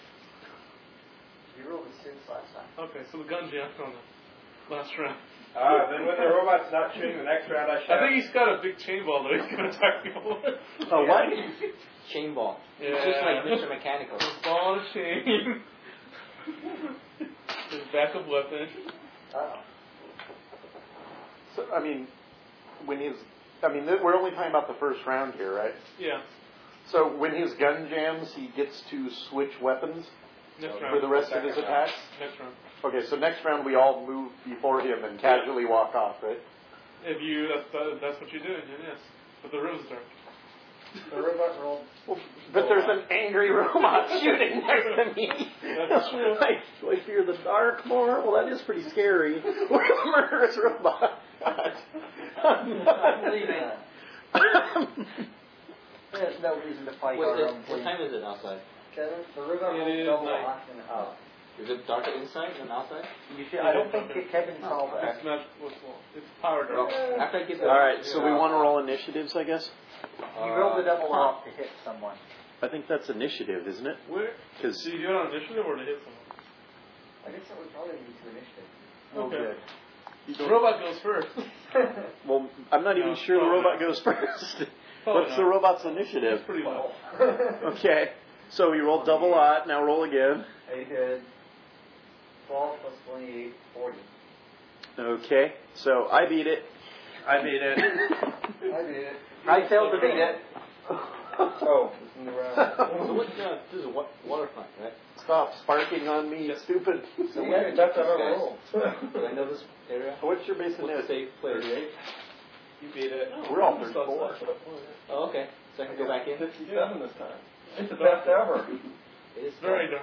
You rolled a six last time. Okay, so the gun jam on the last round. Uh, then when the robot's not shooting the next round, I I shout. think he's got a big chain ball though. He's gonna attack people with. Oh, what? Chain ball. Yeah. It's just like Mister Mechanical. His ball and chain. His backup weapon. Uh-oh. So, I mean, when he's, I mean, th- we're only talking about the first round here, right? Yeah. So when his gun jams, he gets to switch weapons Next for round. the rest of his Second round. attacks? Next round. Okay, so next round we all move before him and casually walk off, right? If you, that's that, that's what you do, then yes. But the room's dark. The robot rolled. Well, but there's an angry robot shooting next to me. That's true. I, do I fear the dark more? Well, that is pretty scary. We're a murderous robot. I'm leaving. There's no reason to fight Wait, our it, own what fleet. time is it outside? Kevin, the robot It rolled is double night. lock and out. Is it darker inside than outside? You should, I don't think that Kevin saw that. It's not what's well, it's power Well, dark. after I get the. All right, so we want to roll initiatives, I guess? You rolled the double off to hit someone. I think that's initiative, isn't it? Where? Because Do you do it on initiative or to hit someone? I guess that would probably be to initiative. Okay. You The don't- robot goes first. Well, I'm not even No, sure the probably robot not. goes first. Probably What's the not. robot's initiative? It's pretty low. Okay. So we rolled double odd. Now roll again. I did twelve plus twenty-eight, forty. Okay. So I beat it. I beat it. I did it. I failed to beat it. Oh, this is the round. So what? Uh, this is a wa- water plant, right? Stop sparking on me, you stupid. So Yeah, where that's this how I guys? roll. Do I know this area? What's your base What's the safe place? You beat it. We're all thirty-four. Oh, okay. So I can go back in. fifty-seven this time. It's the best ever. It is Very dark.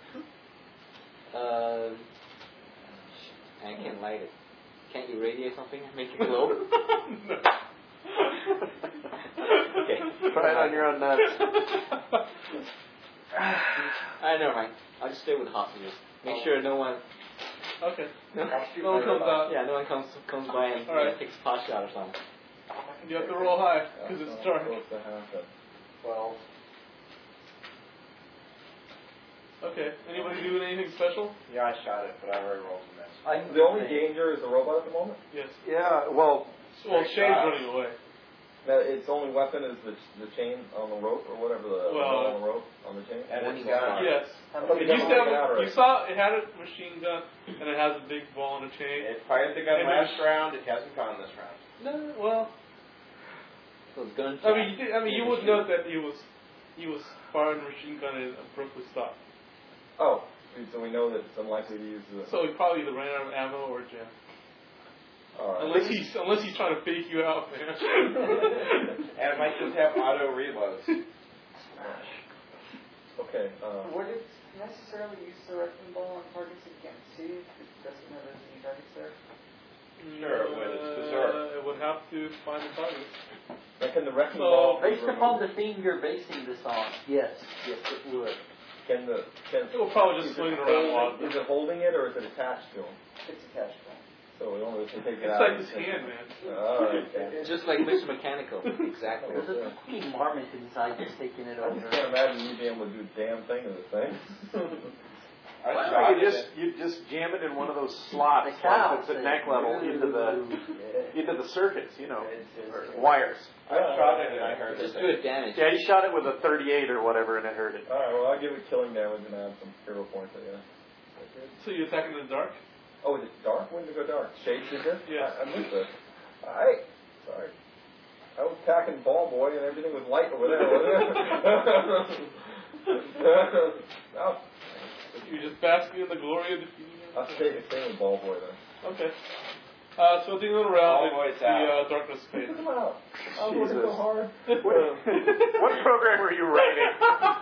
dark. Um, I can't light it. Can't you radiate something? Make it glow? No. Okay. Try it on your own nuts. I never mind. I'll just stay with hostages. Make sure no one. Okay. No, No one comes out. Yeah, no one comes comes by and All right. uh, takes a pot shot or something. You have to roll high because That's it's not dark. supposed to happen. twelve. Okay. Anybody doing anything special? Yeah, I shot it, but I already rolled a miss. I The only danger is the robot at the moment. Yes. Yeah, well, Well, Straight Shade's shot. running away. That its only weapon is the the chain on the rope or whatever the Well- on the rope on the chain. And When it's you got got. Yes. But It it used doesn't to take it have. out A, you already. saw it had a machine gun and it has a big ball and a chain. It fired the gun And last then- round. It hasn't gone this round. No, well, So it's gun. I mean, you did, I mean, you would note that he was he was firing a machine gun and abruptly stopped. Oh, so we know that it's unlikely to use the. So he probably either ran out of ammo or jammed. All right. Unless he's unless he's trying to fake you out, man. And it might just have auto reloads. Okay. Uh, Would it necessarily use the wrecking ball on targets it can't see? If it doesn't know there's any targets there? Sure, it would. It's berserk. Uh, it would have to find the target. and can the wrecking So, ball be Based upon removed? the theme you're basing this on, yes, yes, it would. Can the can It will probably just is swing it it around holding- wildly. Is it holding it or is it attached to him? It's attached to it. So we only can take it It's out. like his hand, man. All right. Okay. Just like Mister Mechanical. Exactly. There's a fucking marmot inside just taking it I over. just can't imagine you being able to do a damn thing to this thing. I Why shot don't you it. just you just jam it in one of those slots The cow like that's at thing. neck level into the Yeah. into the circuits, you know, It's- it's- or wires. I shot it and I heard Just it. do it damage. Yeah, he shot it with a thirty-eight or whatever, and it hurt it. All right. Well, I'll give it killing damage and add some hero points. I guess. So you attack in the dark? Oh, is it dark? When did it go dark? Shade did this? Yes. I, I missed this. Alright. Sorry. I was attacking Ball Boy and everything was light over there, wasn't it? no. You just basking in the glory of defeating him? I'll stay, stay with Ball Boy then. Okay. Uh, so at the end of the round, All it's boys the out. uh, darkness fade. Come out. I was working so Jesus. hard. What, what program were you writing?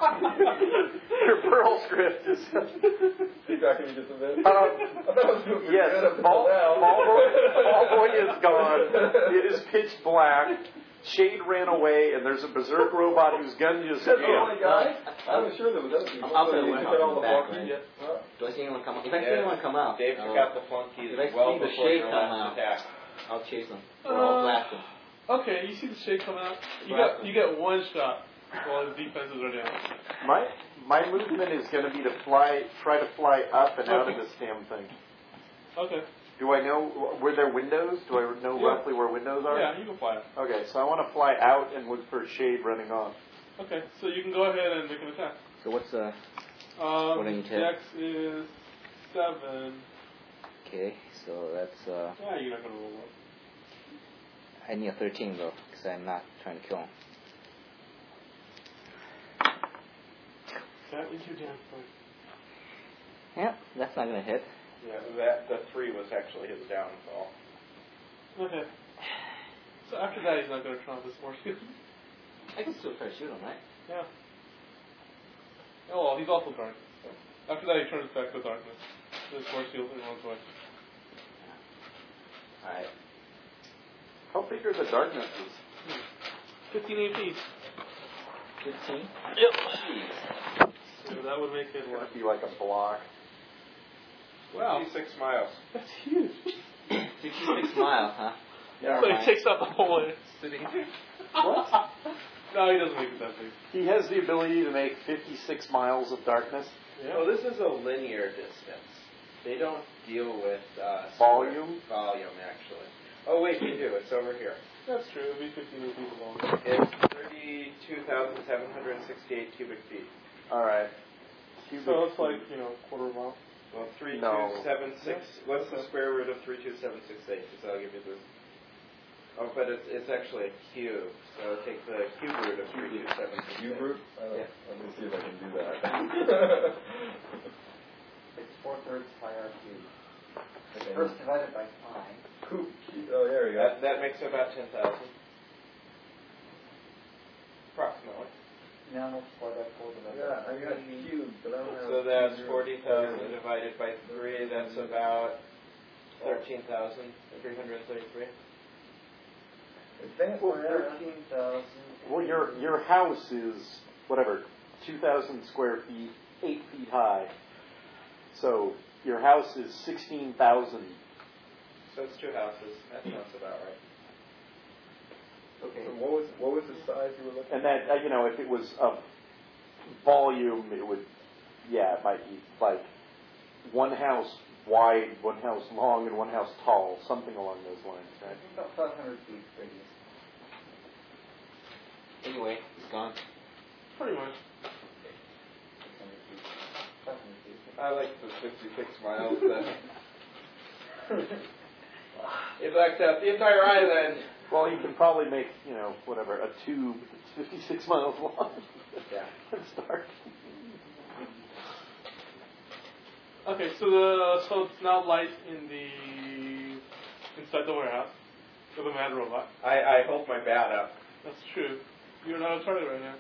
Your Perl script is. Feedback me just a bit. Um, I thought I was doing yes, good up until Ball, now. Ball, Boy, Ball Boy is gone. It is pitch black. Shade ran away, and there's a berserk robot whose gun just That's the only jammed. guy? I was sure there was other people. I'll So tell you you when took all I'm the back, flunkies? right? Huh? Do I see anyone come out? If I see Yeah. anyone come out, Dave I'll, took out the flunkies If I well see the before shade your come last out. attack. I'll chase them. Or I'll Uh, blast them. Okay, you see the shade coming out. You Blast got him. you get one shot while his defenses are down. My my movement is going to be to fly, try to fly up and out of Okay. this damn thing. Okay. Do I know, were there windows? Do I know Yeah. roughly where windows are? Yeah, you can fly. Okay, so I want to fly out and look for Shade running off. Okay, so you can go ahead and make an attack. So what's uh? Um, What do you take? Dex is seven. Okay, so that's uh. Yeah, you're not gonna roll up. I need a thirteen though, because I'm not trying to kill him. That is your damn point. Yeah, that's not gonna hit. Yeah, that the three was actually his downfall. Okay. So after that, he's not gonna try this more. I can still try to shoot him, right? Yeah. Oh well, he's also dark. After that, he turns back to darkness. His force shield and runs away. Alright. How big are the darknesses? Fifteen A P. Fifteen. Yep. So that would make it It's going what? to be like a block. Wow, Six miles. that's huge. Fifty-six miles, huh? Yeah, So right. he takes up the whole city. What? No, he doesn't make it that big. He has the ability to make fifty-six miles of darkness. Yeah. Oh, this is a linear distance. They don't deal with uh, Volume? Volume, actually. Oh wait, they do. It's over here. That's true. It'd be fifteen feet long. It's thirty-two thousand seven hundred sixty-eight cubic feet. All right. Cubic So it's feet. like, you know, quarter of a mile. Well, three two No. seven six. What's the square root of three two seven six eight? Because I'll give you this. Oh, but it's it's actually a cube. So take the cube root of three two seven six eight. Cube root? Uh, Yeah. Let me see if I can do that. It's four thirds pi r cubed. Okay. First divided by pi. Coop. Oh, there we go. That that makes about ten thousand. Approximately. Now multiply by four divided Yeah, by I got cubes, but I don't have. So that's cube root. forty thousand divided by three. That's about thirteen thousand three hundred thirty-three. Advanced Well, math. thirteen thousand. Well, your your house is whatever, two thousand square feet, eight feet high. So your house is sixteen thousand. So it's two houses. That sounds about right. Okay. So what was what was the size you were looking And that, uh, you know, if it was of volume, it would, yeah, it might be like one house wide, one house long, and one house tall, something along those lines, right? About five hundred feet radius. Anyway, it's gone. Pretty much. six hundred feet. five hundred feet. I like the sixty-six miles. Then. It blacked out the entire island. Well, you can probably make, you know, whatever, a tube that's fifty-six miles long. Yeah. And start. Okay, so the so it's now light in the inside the warehouse with a mad robot. I, I hold my bat up. That's true. You're not on target right now.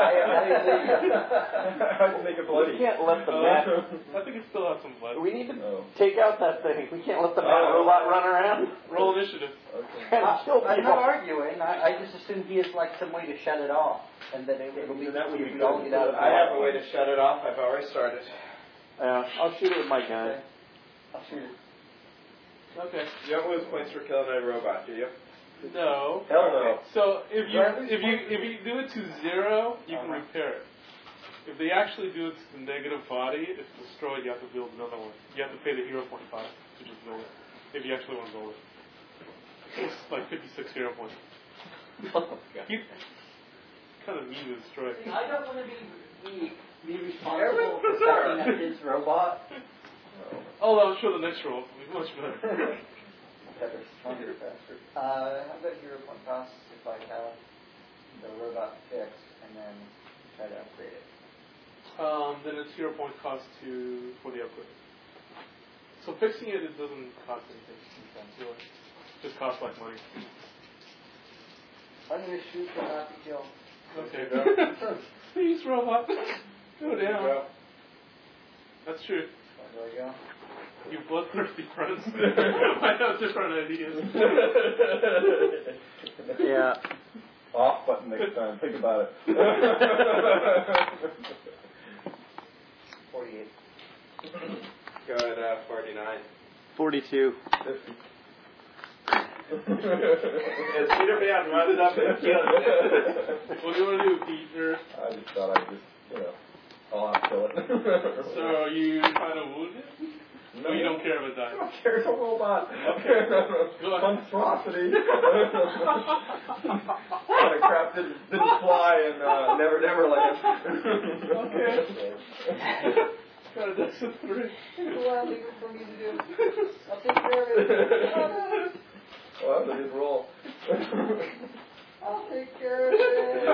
How'd you make it We bloody? can't let the Uh, mat. I think it still has some blood. We need to Oh. take out that thing. We can't let the mat Oh. robot run around. Roll initiative. Okay. And I- kill I'm people. not arguing. I, I just assume he has like some way to shut it off, and that it, it'll be That would be we all good. get out of the I have a way to shut it off. I've already started. Yeah, I'll shoot it with my gun. Okay. I'll shoot it. Okay. You don't lose points for killing a robot, do you? No. Hell no. So if you Well, at least if you one- if you do it to zero, you can Uh-huh. repair it. If they actually do it to the negative body, it's destroyed. You have to build another one. You have to pay the hero point cost to just build it. If you actually want to build it, it's like fifty-six hero points. You kind of mean to destroy it. I don't want to be be, be responsible for setting up his robot. Although I'm sure the next roll will be much better. Better, stronger, faster. Uh, how about hero point costs if I have the robot fixed and then try to upgrade it? Um, then it's hero point cost to for the upgrade. So fixing it, it doesn't cost anything. Really. It just costs like money. I'm going to shoot for not to kill. Okay. There Please, robot, go you down. go. That's true. There we go. You bloodthirsty friends might have different ideas. Yeah. Off button next time. Think about it. forty-eight. Go at uh, forty-nine. Forty-two. As Peter Pan runs up and kills it. What do you want to do, Peter? I just thought I'd just, you know, I'll have to kill it. So are you trying to wound it? No, Or you don't care about I that? don't care. It's a robot. Go ahead. Monstrosity. Kind of crap didn't, didn't fly in uh, Never Never Land. Okay. Got a dex of three. It's a while legal for me to do. I'll take care of it. Well, that was a good roll. I'll take care of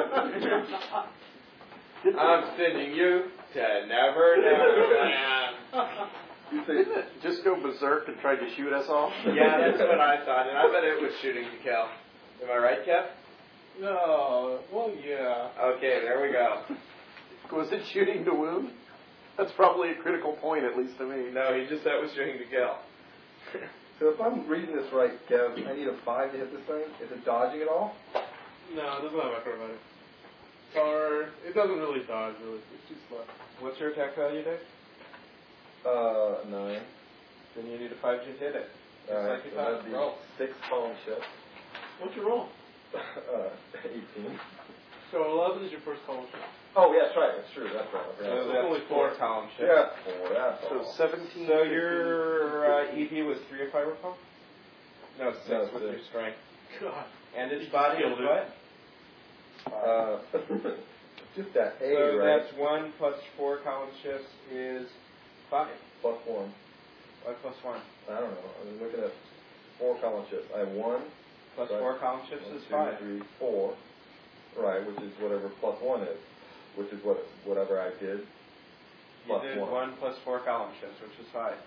it. I'm sending you to Never Never Land. You Didn't think? it just go berserk and tried to shoot us all? Yeah, that's what I thought, and I bet it was shooting to kill. Am I right, Kev? No. Well, yeah. Okay, there we go. Was it shooting to wound? That's probably a critical point, at least to me. No, he just said it was shooting to kill. So if I'm reading this right, Kev, I need a five to hit this thing. Is it dodging at all? No, it doesn't have acrobatics. Or it doesn't really dodge, really. It's too slow. What's your attack value, Dave? Uh, nine. Then you need a five to hit it. Just All right, like you so thought. that'd be Roll. six column shift. What's your roll? Uh, eighteen. So eleven is your first column shot. Oh, yeah, that's right. It's true. That's right. So Okay. that's only four four. column shifts. Yeah, four. That's So all. seventeen. So your uh, E V was three, if I recall? No, six No, with six. your strength. God. And its You body killed is it. what? Uh, just that A, So right? that's one plus four column shifts is five. Plus one. What plus one? I don't know. I was looking at four column shifts. I have one. Plus Right. four column shifts One, is two, five. three, four. Right, which is whatever plus one is, which is what whatever I did. You Plus did one. one plus four column shifts, which is five.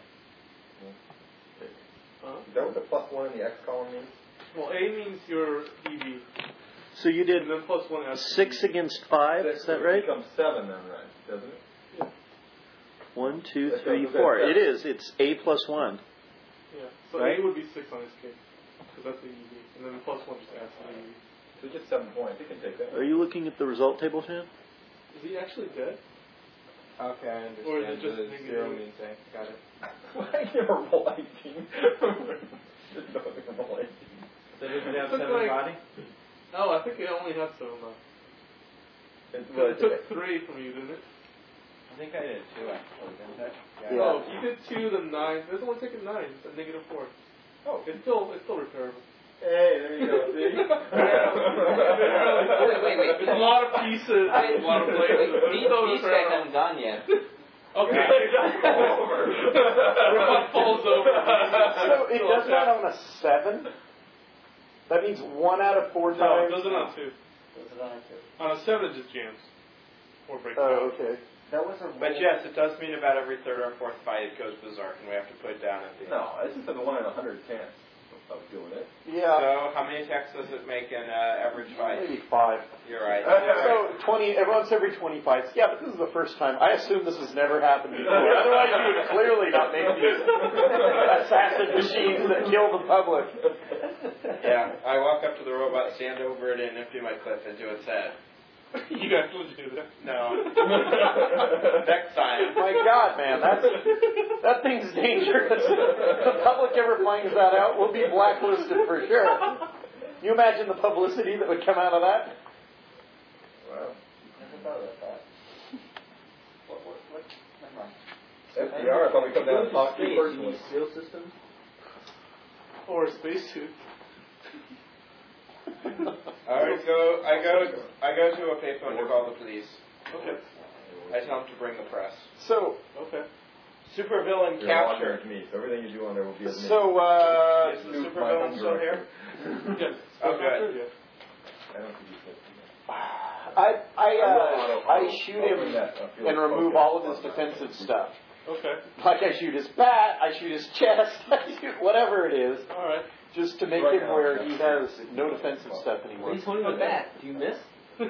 Huh? Is that what the plus one in the X column means? Well, A means your E V. So you did And then plus one has six against five, Six is that right? becomes seven then, right? Doesn't it? One, two, That's three, okay, four. yeah. It is. It's A plus one. Yeah. So Right? A would be six on his case. Because that's the E V. And then the plus one just adds to the E V. So just seven points. You can take that. Are you looking at the result table, Sam? Is he actually dead? Okay, I understand. Or is it just the negative? zero means A. Got it. I never roll eighteen. Just don't roll eighteen. So does it have Looks seven like- body? Oh, I think it only had seven though. It's So it what- took three from you, didn't it? I think I did two, actually, didn't I? Yeah. Oh, if you did two, then nine. There's only taken nine. It's a negative four. Oh, it's still it's still repairable. Hey, there you go. See? Wait, wait, wait. There's a lot of pieces, a lot of places. It's These, still these guys repairable. haven't gone yet. Okay. Fall over. Robot falls over. So it does that on a seven? That means one out of four No, it times? does it on two. Those are on two. On a seven, it just jams. Or breaks Oh, down. okay. That was a But yes, it does mean about every third or fourth fight it goes berserk, and we have to put it down at the end. No, this is a one in a hundred chance of doing it. Yeah, So how many attacks does it make in uh, average fight? maybe five. You're right. So twenty, once every twenty fights. Yeah, but this is the first time. I assume this has never happened before. Otherwise, you would clearly not make these assassin machines that kill the public. Yeah, I walk up to the robot, stand over it, and empty my clip into its head. You actually do that. No. Next time. My God, man, that's that thing's dangerous. If the public ever finds that out, we'll be blacklisted for sure. Can you imagine the publicity that would come out of that? Wow. Never thought about that. What, what, what? Never mind. F D R, I thought we'd come down and talk to you Space, personally. use Seal systems? Or a spacesuit. Alright, so I go I go to a payphone to call the police. Okay. I tell them to bring the press. So, Okay. Supervillain You're on captured. there to me, so everything you do on there will be as me. so uh, Is the Snoop, my supervillain home still here? Yes. Oh, good. Yeah. I don't think you said I I uh, I shoot him uh, and remove all of his defensive stuff. Okay. Like I shoot his bat, I shoot his chest, I shoot whatever it is, All right. just to make him where he has no defensive stuff anymore. He's holding the bat. Do you miss?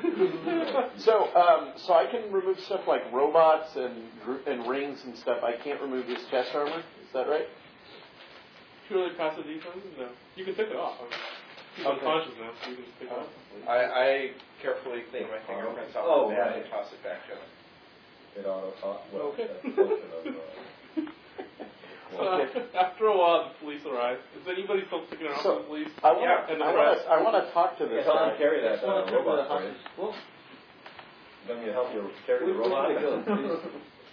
So, um, so I can remove stuff like robots and gr- and rings and stuff. I can't remove his chest armor. Is that right? Purely passive defense? No. You can take it off. I mean, he's Okay. unconscious now, so you can just take it off. I, I carefully clean my fingerprints off Oh, the bat right. and toss it back to him. It auto, uh, well, Okay. that's close enough, uh, Uh, after a while, the police arrive. Is anybody still sticking around So, for the police? I want Yeah, to. and the I want rest. to. I want to talk to this Tell him guy. to carry that Just want uh, to take the robot for you. hostage. Well, Let me help you carry the Which- which robot. way to go, please?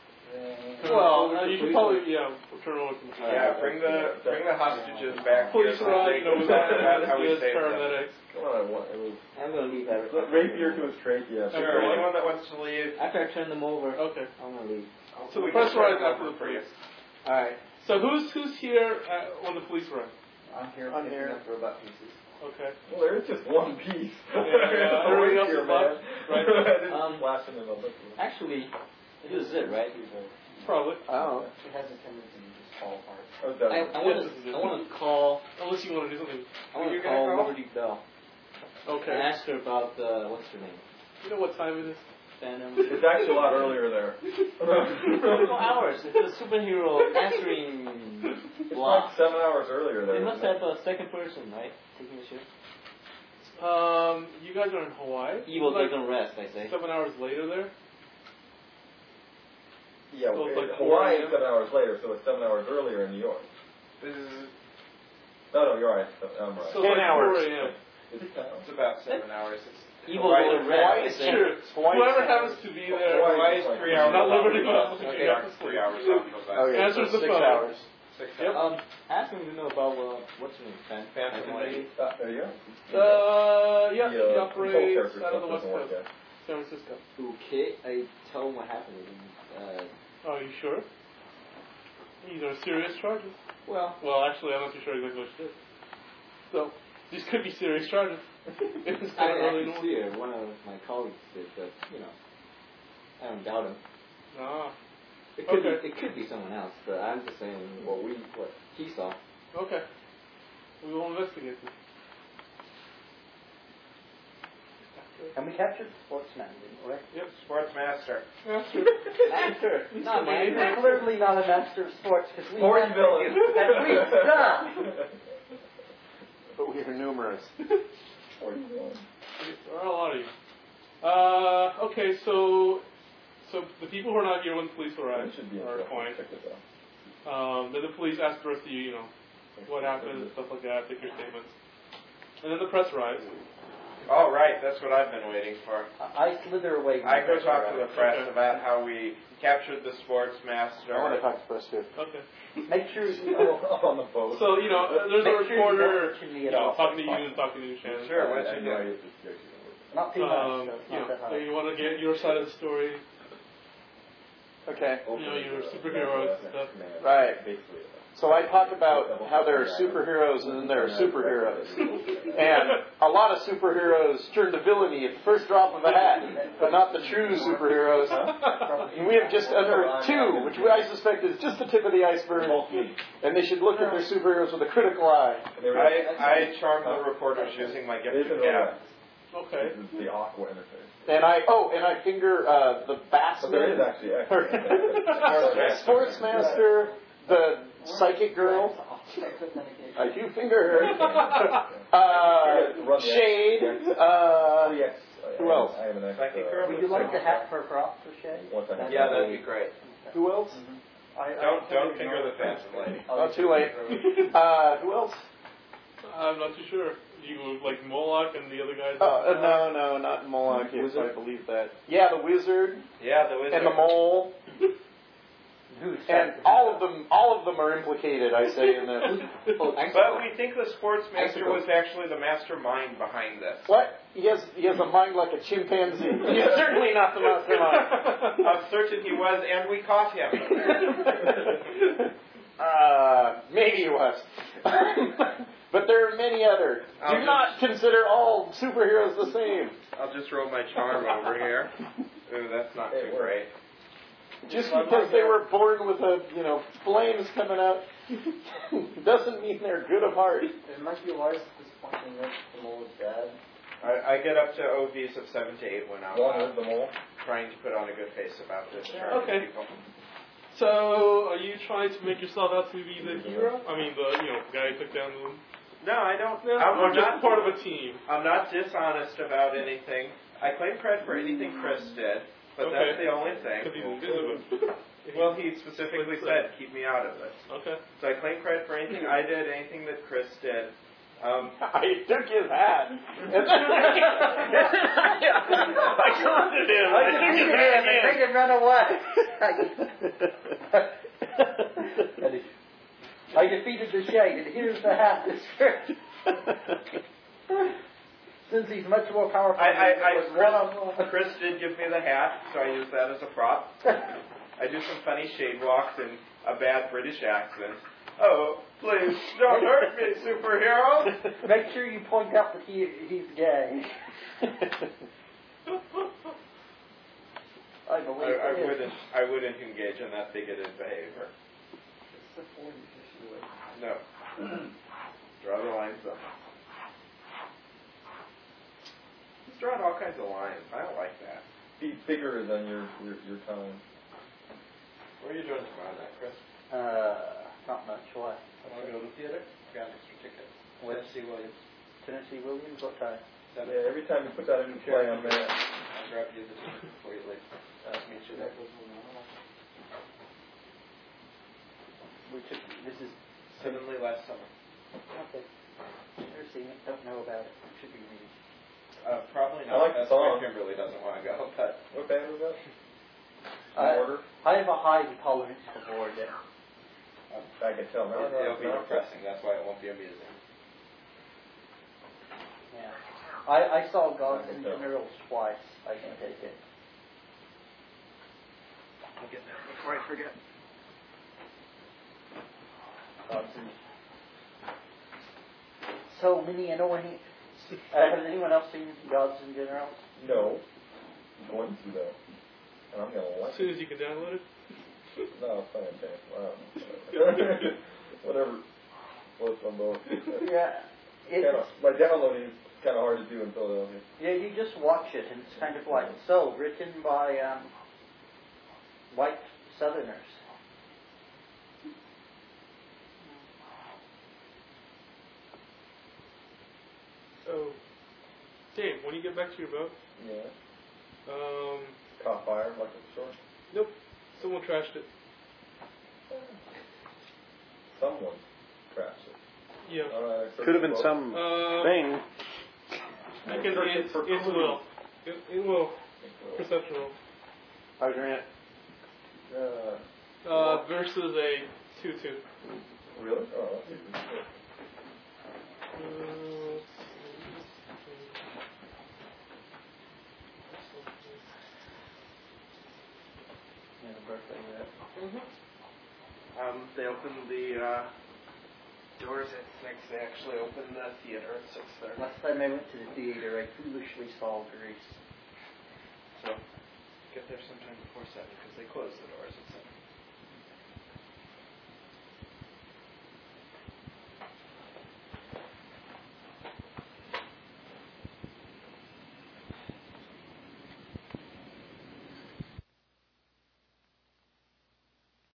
Well, uh, you can probably, yeah, turn over to the police. Yeah, bring the bring the hostages back Police here. so arrive, they you know, can with talk about how we with saved them. paramedics. Come on, I want, it was I'm going to leave that. rapier to his trachea. Okay. Sure, anyone that wants to leave. After I turn them over, Okay. I'm going to leave. So the we press can arrives turn it after over the for you. police. Alright. So who's who's here uh, when the police arrive? I'm here I'm picking here. up robot pieces. Okay. Well, there is just one piece. Yeah, everything else Rapier, is left, man. right? I didn't Um, flash him in the lip. Actually, it is it, right? Probably. Oh. It has a tendency to just fall apart. I was done. I, I want Yes, this is to. it. I want to call. Unless you want to do something. I want Who you to gonna call call? Liberty Bell Okay. and ask her about uh, what's her name? You know what time it is? Phantom. It's actually a lot earlier there. Couple hours. It's a superhero answering It's block. like seven hours earlier there. They must have a second person, right? Taking the ship. Um, you guys are in Hawaii. Evil Like doesn't rest, I say. seven hours later there. Yeah, So well, it's like Hawaii four is seven hours later, so it's seven hours earlier in New York. This is No, no, you're right. I'm right. So Ten it's like hours. four a.m. Is it down? It's about seven hours. It's Evil Hawaii- Lord Red. Hawaii I is think. true. Hawaii Whoever is- happens to be there, Hawaii's three hours Not off liberty of off us. the New gate. York's three hours off of us. Okay, Answers so the six phone. hours. Six Yep. hours. Um, ask him to know about uh, what's her name, Fan- Phantom Lady. Uh, there you go. Uh, yeah, The, he uh, control operates character out of the stuff West doesn't work Coast, yet. San Francisco. Okay, I tell him what happened with him. Uh, Are you sure? These are serious charges. well, Well, actually, I'm not too sure exactly what she did. So, these could be serious charges. If it's I not didn't early actually in see it. One of my colleagues did, but you know, I don't doubt him. Ah, It could Okay. be, it could be someone else, but I'm just saying what we, what he saw. okay. We will investigate this. And we captured the sportsman, didn't we? Yep. Sports Master. Master. Master. Not mine. He's clearly not a master of sports because we Sporting have villain. and we suck. But we are numerous. Sporting villain. There are a lot of you. Uh, okay, so so the people who are not here when the police arrive That should be are interesting. fine. Check this out. Um, then the police ask the rest of you, you know, what happened and stuff like that, take your statements. And then the press arrives. Oh, right. That's what I've been waiting for. I slither away. from I go the talk to the press Okay. about how we captured the sports I want to master. talk to press too. Okay. Make sure you Up on the boat. So, you know, uh, there's a Make sure you don't reporter, mention you me at know, all. talking to you and talking to you, Shannon. Sure, I- what'd I you know do? I used to scare you. not too much. Um, so it's you not know, that so hard. you want to get your side of the story. Okay. You know, your superheroes and stuff. Right. Basically. So I talk about how there are superheroes and then there are superheroes. And a lot of superheroes turn to villainy at the first drop of a hat, but not the true superheroes. And we have just unearthed two, which I suspect is just the tip of the iceberg. And they should look at their superheroes with a critical eye. I, I charm the reporters using my gift of gab. Okay. This is the Aqua interface. And I, oh, and I finger uh, the But there is batsman, actually Sportsmaster, the psychic girl. I do finger her. Uh, Shade. Uh, yes. who else? I have an extra. Psychic girl? Would you like the hat for a prop for Shay? Once I have Yeah, that'd be great. who else? Don't don't finger the Phantom Lady. Oh, too late. Uh, who else? I'm not too sure. You like Moloch and the other guys? Uh, no, no, not Moloch. Yes, I believe that. Yeah, the wizard Yeah, the wizard. and the mole, and all of them, all of them are implicated. I say in this. Oh, But we think the sports master was actually the mastermind behind this. What? He has he has a mind like a chimpanzee. He's certainly not the mastermind. I'm certain he was, and we caught him. Uh, maybe he was. But there are many others. I'll Do just- not consider all superheroes the same. I'll just roll my charm over here. Ooh, that's not too great. Just because they were born with a, you know, flames coming out doesn't mean they're good of heart. It might be wise at this point to let the mole is bad. I, I get up to O Vs of seven to eight when I'm One uh, is the mole. trying to put on a good face about this. Okay. So, are you trying to make yourself out to be the hero? I mean, the, you know, guy who took down the... No, I don't. Yeah, I'm, or I'm just not part of a team? I'm not dishonest about anything. I claim credit for anything Chris did, but Okay. that's the only Because thing. he's invisible. Well, he specifically said, keep me out of this. Okay. So I claim credit for anything I did, anything that Chris did. Um, I took his hat. And then I taunted him. I took his hat They again. make him run away. I defeated the Shade, and here's the hat description. Since he's much more powerful I, I, than I, was one on Chris, Chris did give me the hat, so I use that as a prop. I do some funny shade walks and a bad British accent. Oh, please, don't hurt me, superhero! Make sure you point out that he he's gay. I believe I, I it is. wouldn't, I wouldn't engage in that bigoted behavior. It's the forties issue. No. Draw the line somewhere. He's drawing all kinds of lines. I don't like that. Be bigger than your your, your time. What are you doing tomorrow night, Chris? Uh, not much. What? Want to go to the theater? Got an extra ticket. With Tennessee Williams. Tennessee Williams? What time? Seven. Yeah, every time you put that into play, I'm there. I'll grab you the ticket before you leave. Uh, meet you there. We took, this is Suddenly last summer. okay. Never seen it, don't know about it. Should be reading. Uh, probably I not. like the That's why song. Kimberly doesn't want to go. But What band was that? I, Order? I have a high tolerance for boredom. I can tell. No, it, no, it'll be no. depressing. That's why it won't be amusing. Yeah. I, I saw Gods I can and tell. Generals twice. I can take it. I'll get that before I forget. Gods and so many annoying. Uh, has anyone else seen Gods and Generals? No. I'm going to though. And I'm gonna like As soon it. as you can download it. No, it's fine, okay. Wow. Whatever. Works on both. Yeah. It, Kinda, my downloading is kind of hard to do in Philadelphia. yeah, you just watch it, and it's kind of like so written by um, white Southerners. So, Dave, when you get back to your boat, Yeah. um, Caught fire like at the shore. nope, someone trashed it. Someone crashed it. Yeah. All right, I Could have been searched some Uh, thing. I can, Search it it's, for it's clues. will. It, it will. both. Perception roll. How's your aunt? Uh, Uh, versus a two two. really? Oh, that's even good. Uh, let's Yeah, the birthday rep. Um, they opened the uh, doors at six. They actually opened the theater at six thirty. Last time I went to the theater, I foolishly saw Grease. So get there sometime before seven because they close the